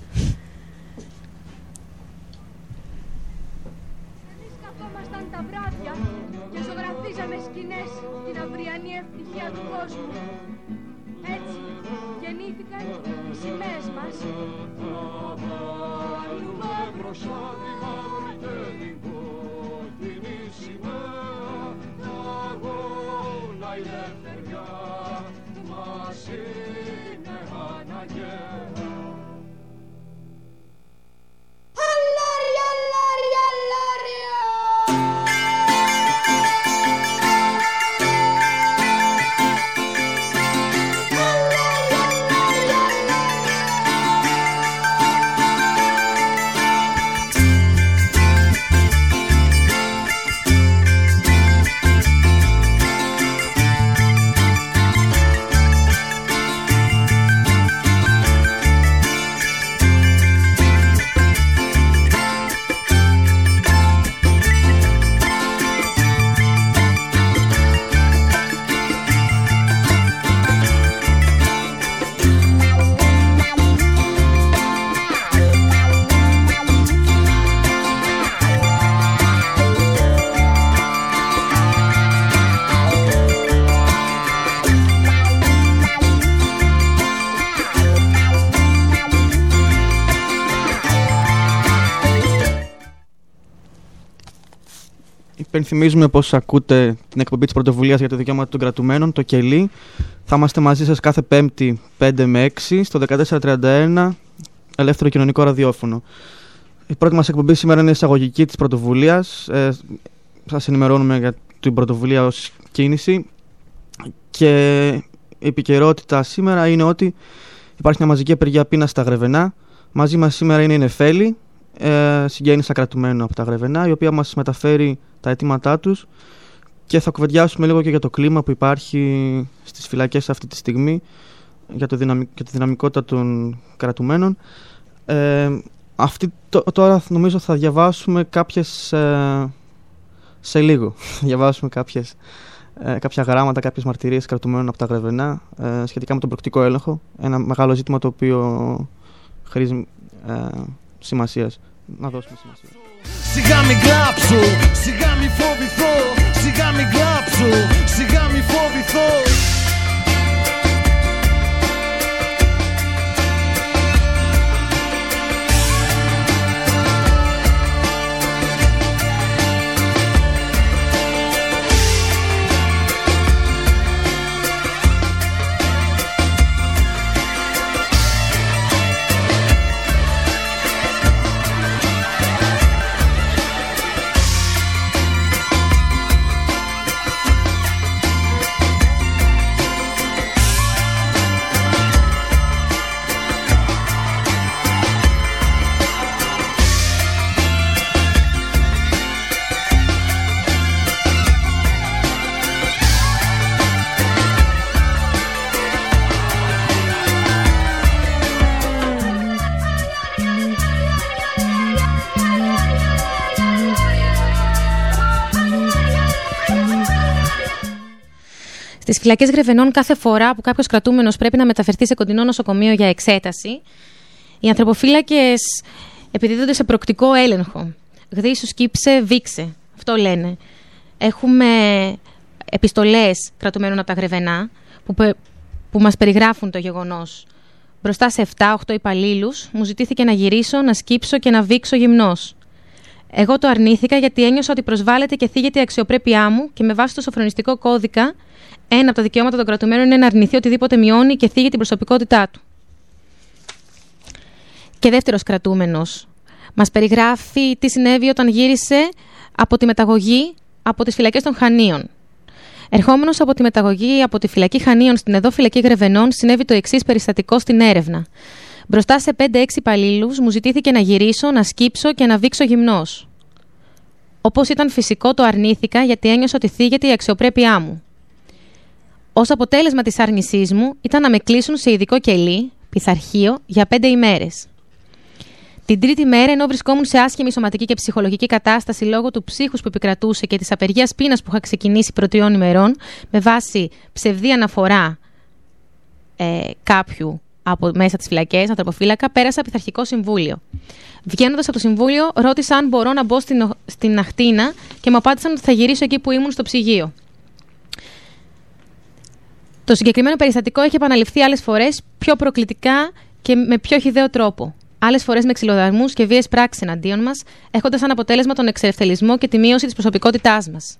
Εμείς καθόμασταν τα βράδια και ζωγραφίζαμε σκηνές την αυριανή ευτυχία του κόσμου. Έτσι γεννήθηκαν οι σημαίες μας. Υπενθυμίζουμε πως ακούτε την εκπομπή της Πρωτοβουλίας για το Δικαίωμα των Κρατουμένων, το ΚΕΛΗ. Θα είμαστε μαζί σας κάθε Πέμπτη πέντε με έξι στο δεκατέσσερα τριάντα ένα ελεύθερο κοινωνικό ραδιόφωνο. Η πρώτη μας εκπομπή σήμερα είναι εισαγωγική της Πρωτοβουλίας. Ε, σας ενημερώνουμε για την Πρωτοβουλία ως κίνηση. Και η επικαιρότητα σήμερα είναι ότι υπάρχει μια μαζική απεργία πείνας στα Γρεβενά. Μαζί μας σήμερα είναι η Νεφέλη, ε, συγγένισσα κρατουμένου από τα Γρεβενά, η οποία μας μεταφέρει τα αιτήματά τους και θα κουβεντιάσουμε λίγο και για το κλίμα που υπάρχει στις φυλακές αυτή τη στιγμή, για, το δυναμικ, για τη δυναμικότητα των κρατουμένων. Ε, αυτή, το, τώρα νομίζω θα διαβάσουμε κάποιες, ε, σε λίγο, θα διαβάσουμε κάποιες, ε, κάποια γράμματα, κάποιες μαρτυρίες κρατουμένων από τα Γρεβενά ε, σχετικά με τον προκτικό έλεγχο. Ένα μεγάλο ζήτημα το οποίο χρήζει ε, σημασίας. Να δώσουμε σημασία. Σιγά μην κλάψω, σιγά μην φοβηθώ, σιγά μην κλάψω, σιγά μην φοβηθώ. Στις φυλακές Γρεβενών, κάθε φορά που κάποιος κρατούμενος πρέπει να μεταφερθεί σε κοντινό νοσοκομείο για εξέταση, οι ανθρωποφύλακες επιδίδονται σε προκτικό έλεγχο. Γδίσου, σκύψε, βήξε. Αυτό λένε. Έχουμε επιστολές κρατουμένων από τα Γρεβενά που, που μας περιγράφουν το γεγονός. Μπροστά σε επτά οχτώ υπαλλήλους μου ζητήθηκε να γυρίσω, να σκύψω και να βήξω γυμνός. Εγώ το αρνήθηκα γιατί ένιωσα ότι προσβάλλεται και θίγεται η αξιοπρέπειά μου και με βάση το σοφρονιστικό κώδικα, ένα από τα δικαιώματα των κρατουμένων είναι να αρνηθεί οτιδήποτε μειώνει και θίγει την προσωπικότητά του. Και δεύτερος κρατούμενος μας περιγράφει τι συνέβη όταν γύρισε από τη μεταγωγή από τις φυλακές των Χανίων. Ερχόμενος από τη μεταγωγή από τη φυλακή Χανίων στην εδώ φυλακή Γρεβενών, συνέβη το εξής περιστατικό στην έρευνα. Μπροστά σε πέντε έξι υπαλλήλους μου ζητήθηκε να γυρίσω, να σκύψω και να βήξω γυμνός. Όπως ήταν φυσικό, το αρνήθηκα γιατί ένιωσα ότι θίγεται η αξιοπρέπειά μου. Ως αποτέλεσμα της άρνησής μου ήταν να με κλείσουν σε ειδικό κελί, πειθαρχείο, για πέντε ημέρες. Την τρίτη μέρα, ενώ βρισκόμουν σε άσχημη σωματική και ψυχολογική κατάσταση λόγω του ψύχους που επικρατούσε και της απεργίας πείνας που είχα ξεκινήσει πρωτριών ημερών, με βάση ψευδή αναφορά ε, κάποιου από μέσα τις φυλακές, ανθρωποφύλακα, πέρασα πειθαρχικό συμβούλιο. Βγαίνοντας από το συμβούλιο, ρώτησα αν μπορώ να μπω στην, στην Αχτίνα και μου απάντησαν ότι θα γυρίσω εκεί που ήμουν στο ψυγείο. Το συγκεκριμένο περιστατικό έχει επαναληφθεί άλλες φορές πιο προκλητικά και με πιο χυδαίο τρόπο. Άλλες φορές με ξυλοδαρμούς και βίαιες πράξεις εναντίον μας, έχοντας σαν αποτέλεσμα τον εξευτελισμό και τη μείωση της προσωπικότητάς μας.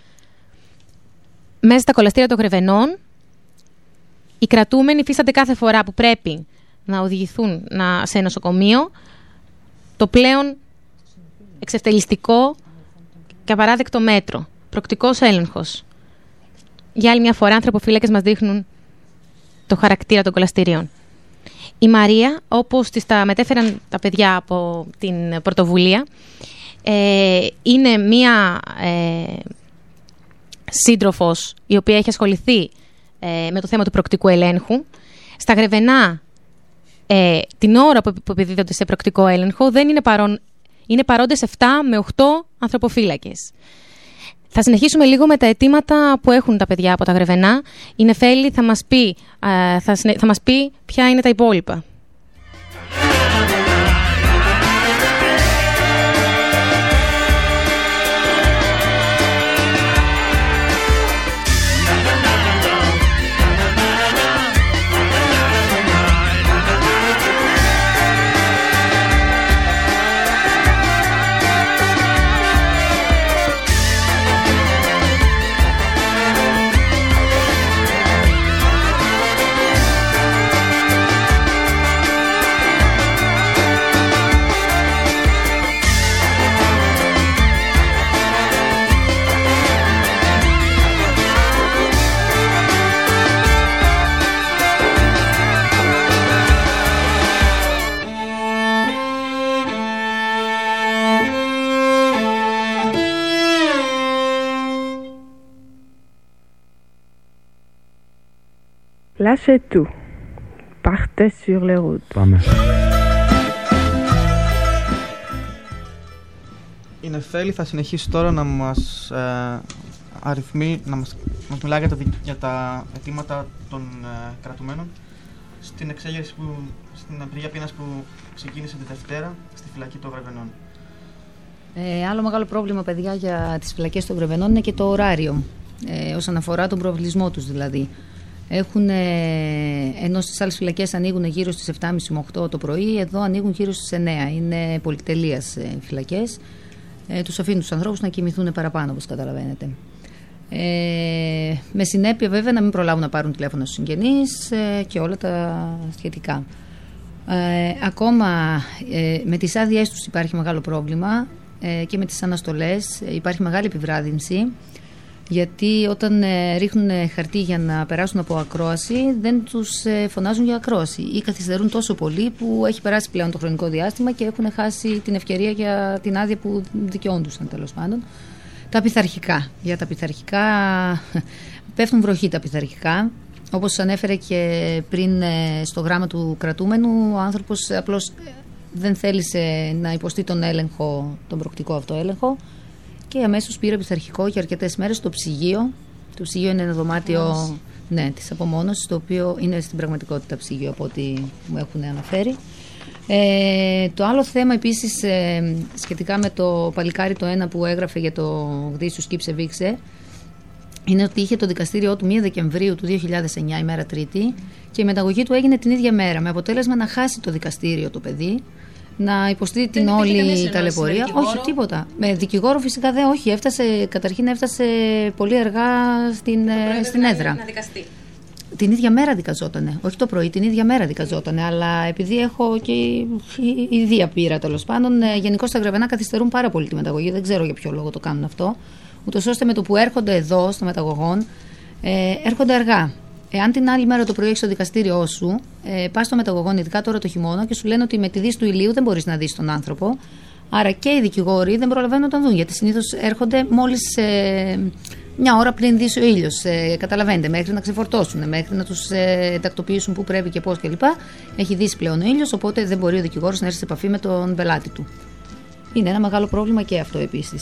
Μέσα στα κολαστήρια των Γρεβενών, οι κρατούμενοι υφίστανται κάθε φορά που πρέπει να οδηγηθούν σε νοσοκομείο το πλέον εξευτελιστικό και απαράδεκτο μέτρο, προκτικός έλεγχος. Για άλλη μια φορά, ανθρωποφύλακες μας δείχνουν το χαρακτήρα των κολαστηρίων. Η Μαρία, όπως της τα μετέφεραν τα παιδιά από την πρωτοβουλία, ε, είναι μία ε, σύντροφος η οποία έχει ασχοληθεί ε, με το θέμα του προκτικού ελέγχου. Στα Γρεβενά, ε, την ώρα που επιδίδονται σε προκτικό έλεγχο, δεν είναι, παρόν, είναι παρόντες επτά με οκτώ ανθρωποφύλακες. Θα συνεχίσουμε λίγο με τα αιτήματα που έχουν τα παιδιά από τα Γρεβενά. Η Νεφέλη θα μας πει, θα, θα μας πει ποια είναι τα υπόλοιπα. Lâchez tout. Partez sur les routes. Πάμε. Η Νεφέλη θα συνεχίσει τώρα να μας ε, αριθμεί, να μας, να μιλάει για τα, για τα αιτήματα των ε, κρατουμένων στην εξέγερση που, στην απεργία πείνας που ξεκίνησε τη Δευτέρα στη φυλακή των Βρεβενών. Ε, άλλο μεγάλο πρόβλημα, παιδιά, για τις φυλακές των Βρεβενών είναι και το ωράριο, ε, όσον αφορά τον προβλησμό τους δηλαδή. Έχουν, ε, ενώ στις άλλες φυλακές ανοίγουν γύρω στις επτά και μισή με οκτώ το πρωί, εδώ ανοίγουν γύρω στις εννέα. Είναι πολυτελείας ε, φυλακές. Ε, τους αφήνουν τους ανθρώπους να κοιμηθούν παραπάνω, όπως καταλαβαίνετε. Ε, με συνέπεια βέβαια να μην προλάβουν να πάρουν τηλέφωνο στους συγγενείς ε, και όλα τα σχετικά. Ε, ακόμα ε, με τις άδειές τους υπάρχει μεγάλο πρόβλημα ε, και με τις αναστολές ε, υπάρχει μεγάλη επιβράδυνση, γιατί όταν ε, ρίχνουν χαρτί για να περάσουν από ακρόαση δεν τους ε, φωνάζουν για ακρόαση ή καθυστερούν τόσο πολύ που έχει περάσει πλέον το χρονικό διάστημα και έχουν χάσει την ευκαιρία για την άδεια που δικαιόντουσαν, τέλος πάντων. Τα πειθαρχικά. Για τα πειθαρχικά πέφτουν βροχή τα πειθαρχικά. Όπως ανέφερε και πριν ε, στο γράμμα του κρατούμενου, ο άνθρωπος απλώς δεν θέλησε να υποστεί τον έλεγχο, τον προκτικό αυτό έλεγχο, και αμέσως πήρε πειθαρχικό για αρκετές μέρες στο ψυγείο. Το ψυγείο είναι ένα δωμάτιο ναι, της απομόνωσης, το οποίο είναι στην πραγματικότητα ψυγείο από ό,τι μου έχουν αναφέρει. Ε, το άλλο θέμα επίσης ε, σχετικά με το παλικάρι το ένα που έγραφε για το Γδίσου Σκύψε Βήξε, είναι ότι είχε το δικαστήριό του πρώτη Δεκεμβρίου του δύο χιλιάδες εννιά, ημέρα Τρίτη, και η μεταγωγή του έγινε την ίδια μέρα, με αποτέλεσμα να χάσει το δικαστήριο το παιδί, να υποστεί την όλη ταλαιπωρία. Όχι, τίποτα. Με δικηγόρο φυσικά δεν, όχι. Έφτασε, καταρχήν έφτασε πολύ αργά στην, στην έδρα. Να δικαστεί. Την ίδια μέρα δικαζότανε. Όχι το πρωί, την ίδια μέρα δικαζότανε. Αλλά επειδή έχω και ιδία πείρα, τέλος πάντων, γενικώς τα Γρεβενά καθυστερούν πάρα πολύ τη μεταγωγή. Δεν ξέρω για ποιο λόγο το κάνουν αυτό. Ούτως ώστε με το που έρχονται εδώ, στο μεταγωγόν, ε, έρχονται αργά. Εάν την άλλη μέρα το πρωί έχεις στο δικαστήριό σου, ε, πας στο μεταγωγόν, ειδικά τώρα το χειμώνα, και σου λένε ότι με τη δύση του ηλίου δεν μπορείς να δεις τον άνθρωπο. Άρα και οι δικηγόροι δεν προλαβαίνουν να τον δουν, γιατί συνήθως έρχονται μόλις ε, μια ώρα πριν δύσει ο ήλιος. Ε, καταλαβαίνετε, μέχρι να ξεφορτώσουν, μέχρι να τους ε, τακτοποιήσουν που πρέπει και πώς κλπ. Έχει δύσει πλέον ο ήλιος, οπότε δεν μπορεί ο δικηγόρος να έρθει σε επαφή με τον πελάτη του. Είναι ένα μεγάλο πρόβλημα και αυτό επίσης.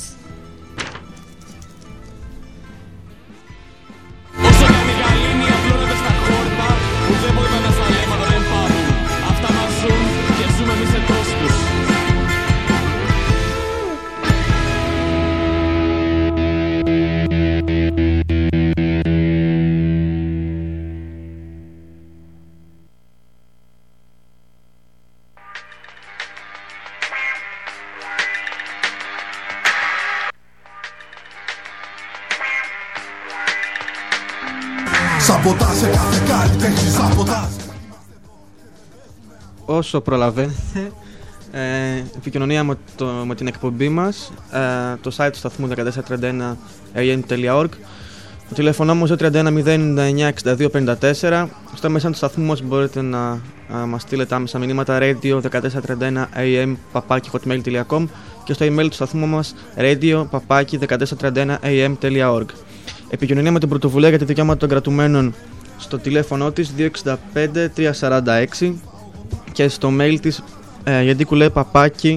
Σαμποτάζ σε κάθε καλλιτέχνη, σαμποτάζ. Όσο προλαβαίνετε, ε, επικοινωνία με, το, με την εκπομπή μας, ε, το site του σταθμού δεκατέσσερα τριάντα ένα έι εμ τελεία org, το τηλέφωνο μου δύο τρία ένα μηδέν εννιά εννιά εξήντα δύο πενήντα τέσσερα. Στο μέσα του σταθμού μας μπορείτε να α, μας στείλετε άμεσα μηνύματα radio δεκατέσσερα τριάντα ένα έι εμ παπάκι hotmail τελεία com και στο email του σταθμού μας radio παπάκι δεκατέσσερα τριάντα ένα έι εμ τελεία org. Επικοινωνία με την πρωτοβουλία για τη δικαιώματα των κρατουμένων στο τηλέφωνο της δύο έξι πέντε τρία τέσσερα έξι και στο mail της ε, γεντικουλέ παπάκι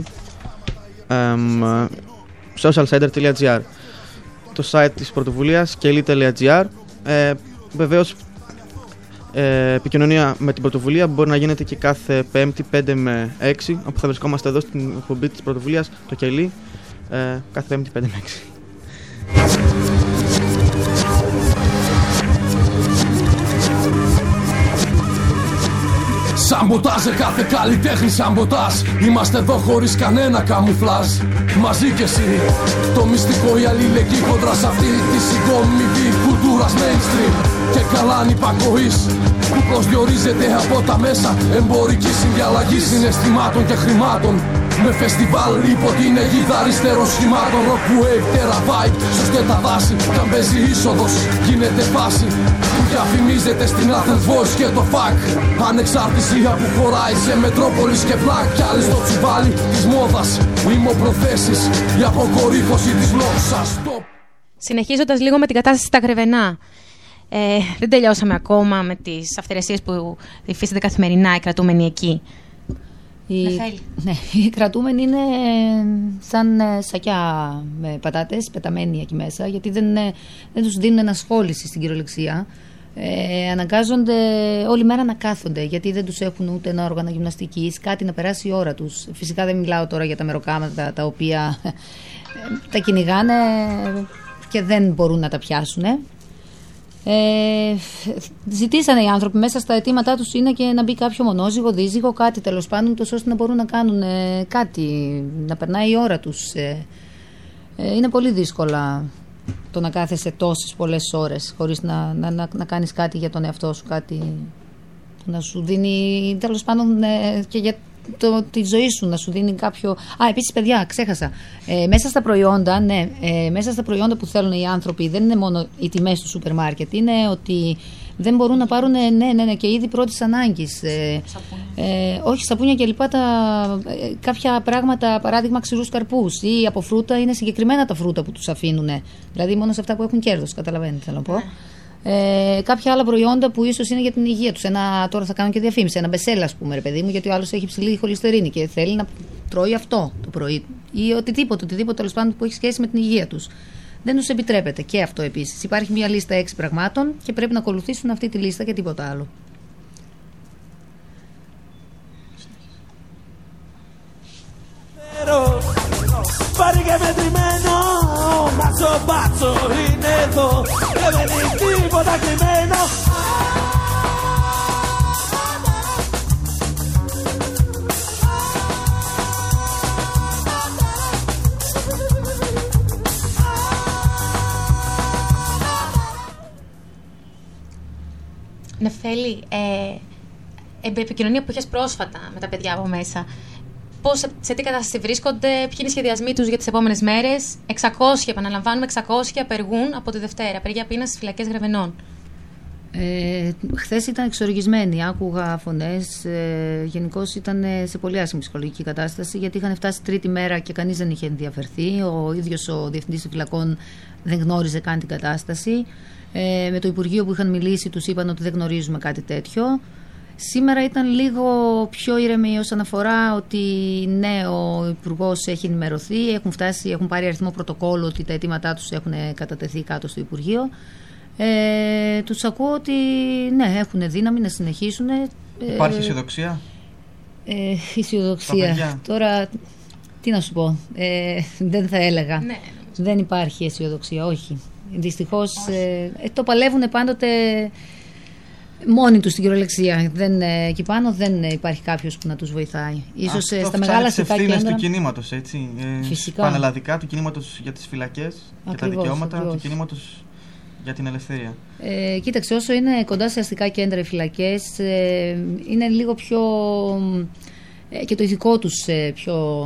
socialcenter τελεία gr. Το site της πρωτοβουλίας kelly τελεία gr. ε, Βεβαίως ε, επικοινωνία με την πρωτοβουλία μπορεί να γίνεται και κάθε Πέμπτη πέντε με έξι, όπου θα βρισκόμαστε εδώ στην εκπομπή της πρωτοβουλίας, το Kelly, ε, κάθε Πέμπτη πέντε με έξι. Σαμποτάζ σε κάθε καλλιτέχνη, σαμποτάζ. Είμαστε εδώ χωρίς κανένα καμουφλάζ. Μαζί κι εσύ, το μυστικό, η αλληλεγγύη κοντρά σ' αυτή τη συγκομιδή κουλτούρας mainstream και καλά ανυπακοής που προσδιορίζεται από τα μέσα εμπορική συνδιαλλαγή συναισθημάτων και χρημάτων. Με φεστιβάλ υπό την αιγίδα αριστερών σχημάτων. Rock wave, terabyte, σωστέ τα δάση. Καν παίζει είσοδος, γίνεται φάση που διαφημίζεται στην Athens Voice και το φακ. Ανεξαρτησία που χωράει σε Μετρόπολης και Βλάκ. Κι άλλοι στο τσουβάλι της μόδας. Ημοπροθέσεις, η αποκορύφωση της γλώσσας. Συνεχίζοντας λίγο με την κατάσταση στα Γρεβενά. Ε, δεν τελειώσαμε ακόμα με τις αυθαιρεσίες που υφίστανται καθημερινά οι κρατούμενοι εκεί. Οι, ναι, οι κρατούμενοι είναι σαν σακιά με πατάτες πεταμένοι εκεί μέσα, γιατί δεν, δεν τους δίνουν ενασχόληση στην κυριολεξία. Ε, αναγκάζονται όλη μέρα να κάθονται, γιατί δεν τους έχουν ούτε ένα όργανο γυμναστικής, κάτι να περάσει η ώρα τους. Φυσικά δεν μιλάω τώρα για τα μεροκάματα τα οποία ε, τα κυνηγάνε και δεν μπορούν να τα πιάσουν. Ε, ζητήσανε οι άνθρωποι, μέσα στα αιτήματά τους είναι και να μπει κάποιο μονόζυγο, δίζυγο, κάτι τέλος πάντων, τόσο ώστε να μπορούν να κάνουν ε, κάτι, να περνάει η ώρα τους. Ε, ε, είναι πολύ δύσκολα το να κάθεσαι τόσες πολλές ώρες χωρίς να, να, να, να κάνεις κάτι για τον εαυτό σου, κάτι να σου δίνει τέλος πάντων ε, και για το, τη ζωή σου, να σου δίνει κάποιο... Α, επίσης παιδιά, ξέχασα, ε, μέσα στα προϊόντα, ναι, ε, μέσα στα προϊόντα που θέλουν οι άνθρωποι δεν είναι μόνο οι τιμές του σούπερ μάρκετ, είναι ότι δεν μπορούν να πάρουν, ναι, ναι, ναι, και είδη πρώτης ανάγκης. Ε, ε, όχι, σαπούνια και λοιπά, τα, ε, κάποια πράγματα, παράδειγμα ξηρούς καρπούς ή από φρούτα, είναι συγκεκριμένα τα φρούτα που τους αφήνουν. Δηλαδή μόνο σε αυτά που έχουν κέρδος, καταλαβαίνετε, θέλω να πω. Ε, κάποια άλλα προϊόντα που ίσως είναι για την υγεία τους. Ένα, τώρα θα κάνω και διαφήμιση. Ένα μπεσέλα, ας πούμε, ρε παιδί μου, γιατί ο άλλος έχει ψηλή χολυστερίνη και θέλει να τρώει αυτό το πρωί. Ή οτιδήποτε, οτιδήποτε τέλος πάντων που έχει σχέση με την υγεία τους. Δεν τους επιτρέπεται και αυτό επίσης. Υπάρχει μια λίστα έξι πραγμάτων και πρέπει να ακολουθήσουν αυτή τη λίστα και τίποτα άλλο. Πάρει και μετρημένο, μάτσο μπάτσο είναι εδώ και δεν είναι τίποτα κρυμμένο. Νεφέλη, ε, επικοινωνία που είχες πρόσφατα με τα παιδιά από μέσα. Πώς, σε τι κατάσταση βρίσκονται, ποιοι είναι οι σχεδιασμοί τους για τις επόμενες μέρες? εξακόσια, επαναλαμβάνουμε, εξακόσια απεργούν από τη Δευτέρα. Απεργία πείνας στις φυλακές Γρεβενών. Ε, χθες ήταν εξοργισμένοι, άκουγα φωνές. Ε, γενικώς ήταν σε πολύ άσχημη ψυχολογική κατάσταση, γιατί είχαν φτάσει τρίτη μέρα και κανείς δεν είχε ενδιαφερθεί. Ο ίδιος ο διευθυντής των φυλακών δεν γνώριζε καν την κατάσταση. Ε, με το Υπουργείο που είχαν μιλήσει τους είπαν ότι δεν γνωρίζουμε κάτι τέτοιο. Σήμερα ήταν λίγο πιο ήρεμοι όσον αφορά ότι ναι, ο Υπουργός έχει ενημερωθεί, έχουν φτάσει, έχουν πάρει αριθμό πρωτοκόλλου ότι τα αιτήματά τους έχουν κατατεθεί κάτω στο Υπουργείο. Ε, τους ακούω ότι ναι, έχουν δύναμη να συνεχίσουν. Υπάρχει αισιοδοξία? Ε, αισιοδοξία. Τώρα, τι να σου πω, ε, δεν θα έλεγα. Ναι. Δεν υπάρχει αισιοδοξία, όχι. Δυστυχώς ε, το παλεύουν πάντοτε μόνοι τους στην κυριολεξία. Δεν, εκεί πάνω δεν υπάρχει κάποιος που να τους βοηθάει. Ίσως αυτό στα μεγάλα αστικά κέντρα. Αυτό του κινήματος, έτσι. Φυσικά. Πανελλαδικά, του κινήματος για τις φυλακές και τα δικαιώματα, ακριβώς. Του κινήματος για την ελευθερία. Ε, κοίταξε, όσο είναι κοντά σε αστικά κέντρα οι φυλακές, ε, είναι λίγο πιο... Ε, και το ηθικό τους ε, πιο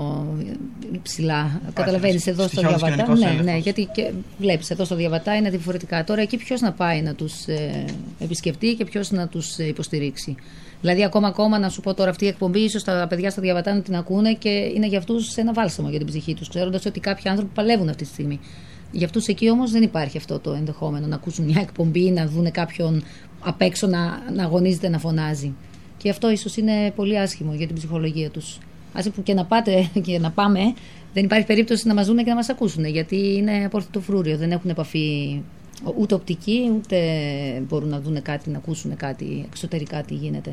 ψηλά. Καταλαβαίνεις, εδώ στο Διαβατά. Ναι, ναι, γιατί και, βλέπεις, εδώ στο Διαβατά είναι διαφορετικά. Τώρα εκεί ποιος να πάει να τους ε, επισκεφτεί και ποιος να τους ε, υποστηρίξει. Δηλαδή, ακόμα ακόμα να σου πω τώρα, αυτή η εκπομπή, ίσως τα παιδιά στα Διαβατά να την ακούνε και είναι για αυτούς ένα βάλσαμο για την ψυχή τους, ξέροντας ότι κάποιοι άνθρωποι παλεύουν αυτή τη στιγμή. Για αυτούς εκεί όμως δεν υπάρχει αυτό το ενδεχόμενο να ακούσουν μια εκπομπή, να δουν κάποιον απ' έξω να, να αγωνίζεται, να φωνάζει. Και αυτό ίσως είναι πολύ άσχημο για την ψυχολογία τους. Ας που και να πάτε και να πάμε, δεν υπάρχει περίπτωση να μας δουν και να μας ακούσουν, γιατί είναι απόρθητο φρούριο, δεν έχουν επαφή ούτε οπτική, ούτε μπορούν να δουν κάτι, να ακούσουν κάτι εξωτερικά τι γίνεται.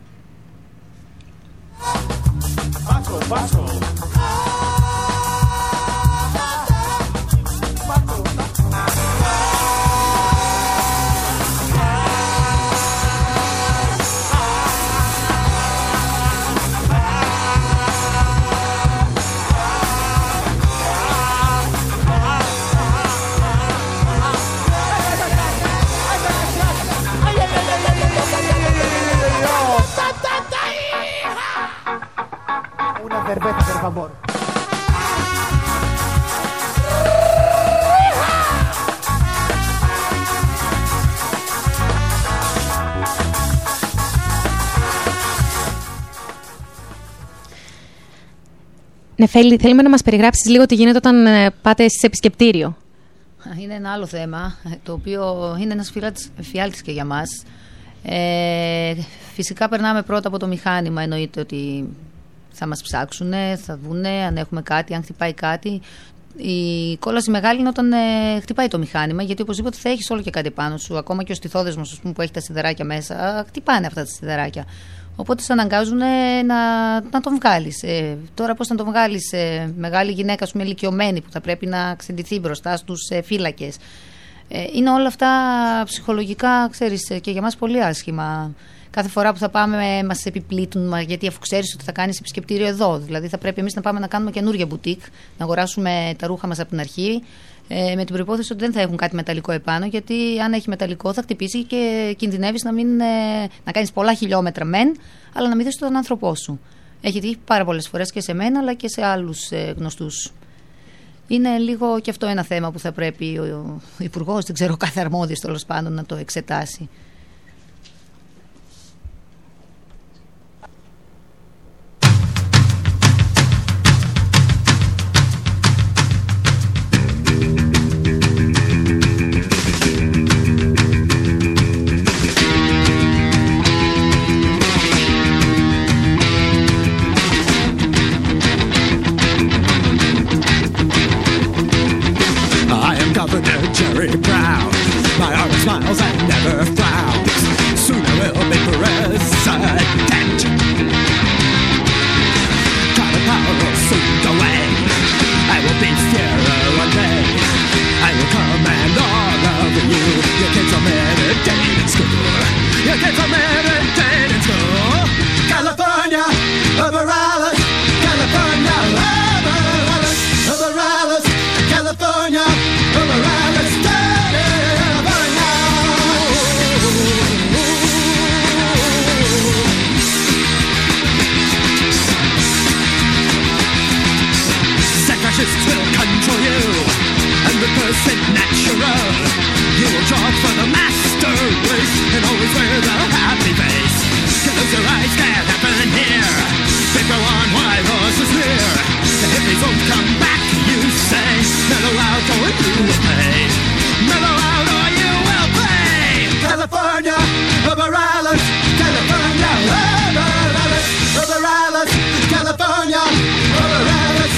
Πάσο, πάσο. Cerveza, por favor. Νεφέλη, θέλουμε να μας περιγράψεις λίγο τι γίνεται όταν πάτε σε επισκεπτήριο. Είναι ένα άλλο θέμα, το οποίο είναι ένας φιάλτης και για μας. Ε, φυσικά περνάμε πρώτα από το μηχάνημα, εννοείται ότι θα μας ψάξουνε, θα δούνε αν έχουμε κάτι, αν χτυπάει κάτι. Η κόλαση μεγάλη είναι όταν ε, χτυπάει το μηχάνημα, γιατί οπωσδήποτε θα έχεις όλο και κάτι πάνω σου. Ακόμα και ο στιθόδεσμος, ας πούμε, που έχει τα σιδεράκια μέσα, χτυπάνε αυτά τα σιδεράκια. Οπότε σε αναγκάζουν να, να τον βγάλεις. Ε, τώρα πώς να τον βγάλεις, ε, μεγάλη γυναίκα, ας πούμε, ηλικιωμένη, που θα πρέπει να ξεντηθεί μπροστά στους ε, φύλακες. Ε, είναι όλα αυτά ψυχολογικά, ξέρεις, και για μας πολύ άσχημα. Κάθε φορά που θα πάμε μας επιπλήττουν, γιατί αφού ξέρεις ότι θα κάνεις επισκεπτήριο εδώ. Δηλαδή θα πρέπει εμείς να πάμε να κάνουμε καινούργια μπουτίκ, να αγοράσουμε τα ρούχα μας από την αρχή, ε, με την προϋπόθεση ότι δεν θα έχουν κάτι μεταλλικό επάνω, γιατί αν έχει μεταλλικό θα χτυπήσει και κινδυνεύεις να, μην, ε, να κάνεις πολλά χιλιόμετρα μεν, αλλά να μην δεις τον άνθρωπό σου. Έχει τύχει πάρα πολλές φορές και σε μένα, αλλά και σε άλλους ε, γνωστούς. Είναι λίγο και αυτό ένα θέμα που θα πρέπει ο, ο Υπουργός, δεν ξέρω, κάθε αρμόδιος τέλος πάντων, να το εξετάσει. Smiles and never frowns. Soon I will be president. Private power will soon go away. I will be Führer one day. I will command all of you. Your kids are meditating in school. Your kids are meditating in school. California, over Alice. California, over Alice. Over Alice. California, over Alice. Fascists will control you and reverse it natural. You will jog for the master race and always wear the happy face. Close your eyes, can't happen here. People on white horses near. The hippies won't come back, you say. Mellow out or you will pay. Mellow out or you will pay. California, over Alice. California, over Alice. Over Alice. California, over Alice.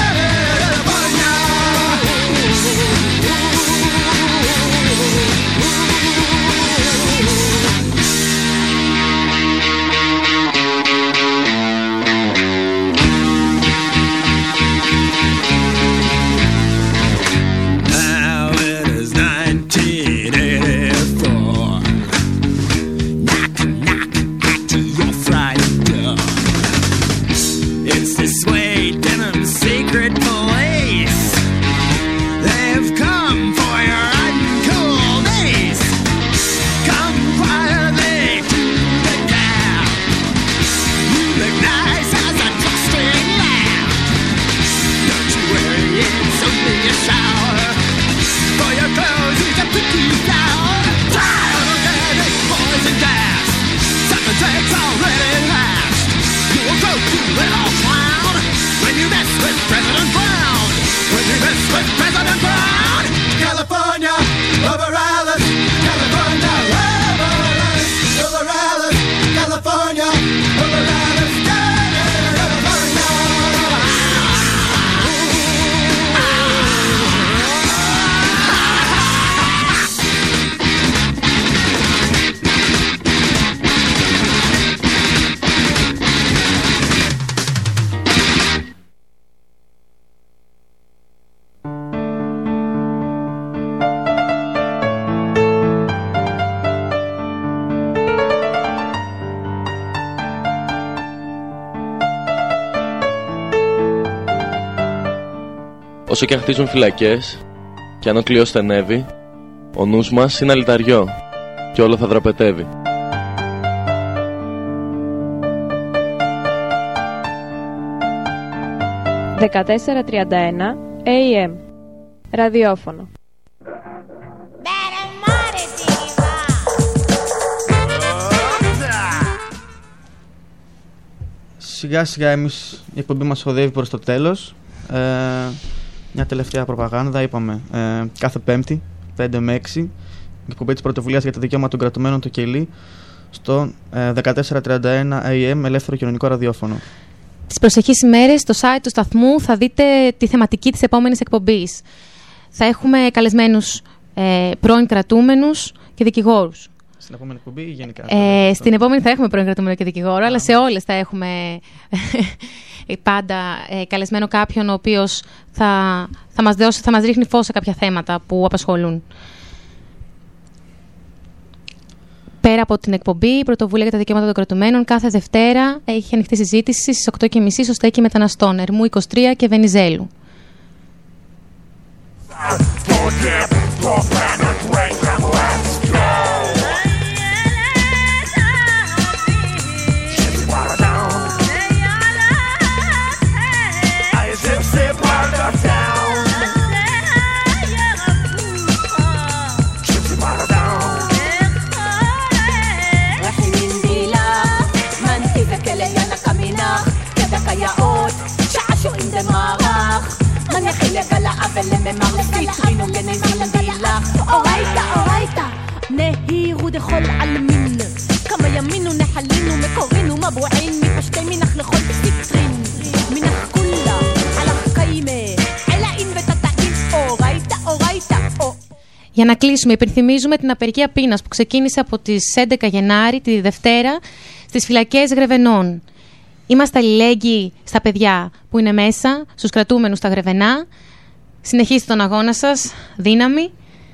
Όσο και αν χτίζουν φυλακές και αν ο κλειός στενεύει, ο νους μας είναι αλυταριό και όλο θα δραπετεύει. δεκατέσσερα τριάντα ένα έι εμ Ραδιόφωνο. Σιγά σιγά εμείς η εκπομπή μας οδεύει προς το τέλος. Ε, Μια τελευταία προπαγάνδα, είπαμε, ε, κάθε Πέμπτη, πέντε με έξι, η εκπομπή της Πρωτοβουλίας για τα Δικαιώματα των Κρατουμένων το Κελί, στο ε, δεκατέσσερα τριάντα ένα έι εμ ελεύθερο κοινωνικό ραδιόφωνο. Τις προσεχείς ημέρες στο site του σταθμού θα δείτε τη θεματική της επόμενης εκπομπής. Θα έχουμε καλεσμένους ε, πρώην κρατούμενους και δικηγόρους. Στην επόμενη εκπομπή ή γενικά? Ε, στην επόμενη θα έχουμε πρώην κρατούμενο και δικηγόρο, ah. αλλά σε όλες θα έχουμε πάντα ε, καλεσμένο κάποιον ο οποίος θα, θα, μας δώσει, θα μας ρίχνει φως σε κάποια θέματα που απασχολούν. Πέρα από την εκπομπή, η Πρωτοβουλία για τα Δικαιώματα των Κρατουμένων κάθε Δευτέρα έχει ανοιχτή συζήτηση στις οκτώ και μισή στο Στέκι Μεταναστών, Ερμού είκοσι τρία και Βενιζέλου. נהירו דכל עלמין כמה ימינו נחלינו מקורינו מבועין מפשטי מנח לכל סיטרין מנח כולה על החקיימה אלאין ותתאים אורייטה אורייטה או. Για να κλείσουμε, υπενθυμίζουμε την απεργία πείνας που ξεκίνησε από τις έντεκα Γενάρη, τη Δευτέρα, στις φυλακές Γρεβενών. Είμαστε αλληλέγγυοι στα παιδιά που είναι μέσα, στους κρατούμενους στα Γρεβενά. Συνεχίστε τον αγώνα σας, δύναμη.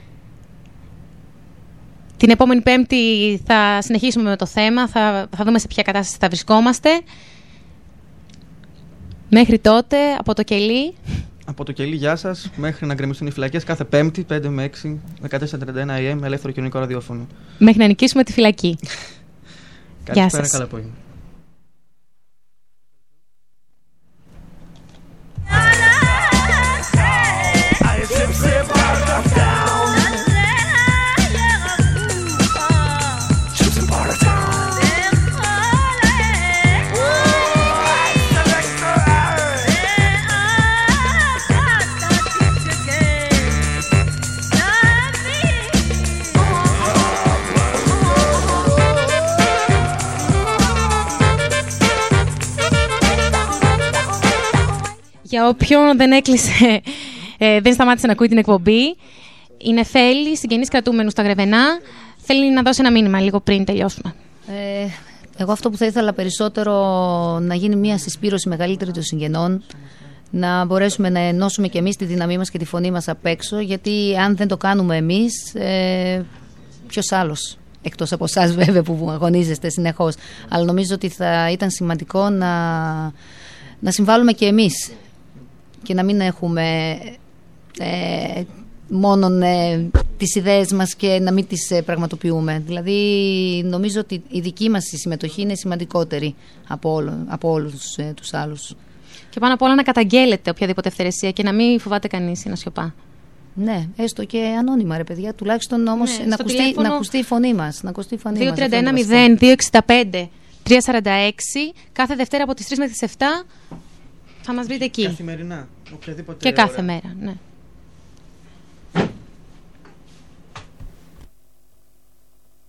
Την επόμενη Πέμπτη θα συνεχίσουμε με το θέμα, θα, θα δούμε σε ποια κατάσταση θα βρισκόμαστε. Μέχρι τότε, από το Κελί. Από το Κελί, γεια σας. Μέχρι να γκρεμιστούν οι φυλακές κάθε Πέμπτη, πέντε με έξι, δεκατέσσερα τριάντα ένα έι εμ, ελεύθερο κοινωνικό ραδιόφωνο. Μέχρι να νικήσουμε τη φυλακή. Γεια σας. Καλά απόγευμα. Για όποιον δεν έκλεισε, ε, δεν σταμάτησε να ακούει την εκπομπή, η Νεφέλη, συγγενής κρατούμενου στα Γρεβενά, θέλει να δώσει ένα μήνυμα λίγο πριν τελειώσουμε. Ε, εγώ αυτό που θα ήθελα περισσότερο να γίνει μια συσπήρωση μεγαλύτερη των συγγενών, να μπορέσουμε να ενώσουμε και εμείς τη δύναμή μας και τη φωνή μας απ' έξω, γιατί αν δεν το κάνουμε εμείς, ε, ποιος άλλος, εκτός από εσάς βέβαια που αγωνίζεστε συνεχώς. Αλλά νομίζω ότι θα ήταν σημαντικό να, να συμβάλλουμε και εμείς και να μην έχουμε ε, μόνο ε, τις ιδέες μας και να μην τις ε, πραγματοποιούμε. Δηλαδή νομίζω ότι η δική μας συμμετοχή είναι σημαντικότερη από, όλο, από όλους ε, τους άλλους. Και πάνω απ' όλα να καταγγέλλετε οποιαδήποτε ευθερεσία και να μην φοβάται κανείς ή να σιωπά. Ναι, έστω και ανώνυμα ρε παιδιά, τουλάχιστον όμως ναι, να, ακουστεί, τηλέφωνο... να ακουστεί η φωνή μας. δύο τρία ένα μηδέν δύο έξι πέντε τρία τέσσερα έξι, κάθε Δευτέρα από τις τρεις μέχρι τις εφτά θα μας βρείτε εκεί. Καθημερινά, οποιαδήποτε και κάθε ώρα. μέρα, ναι.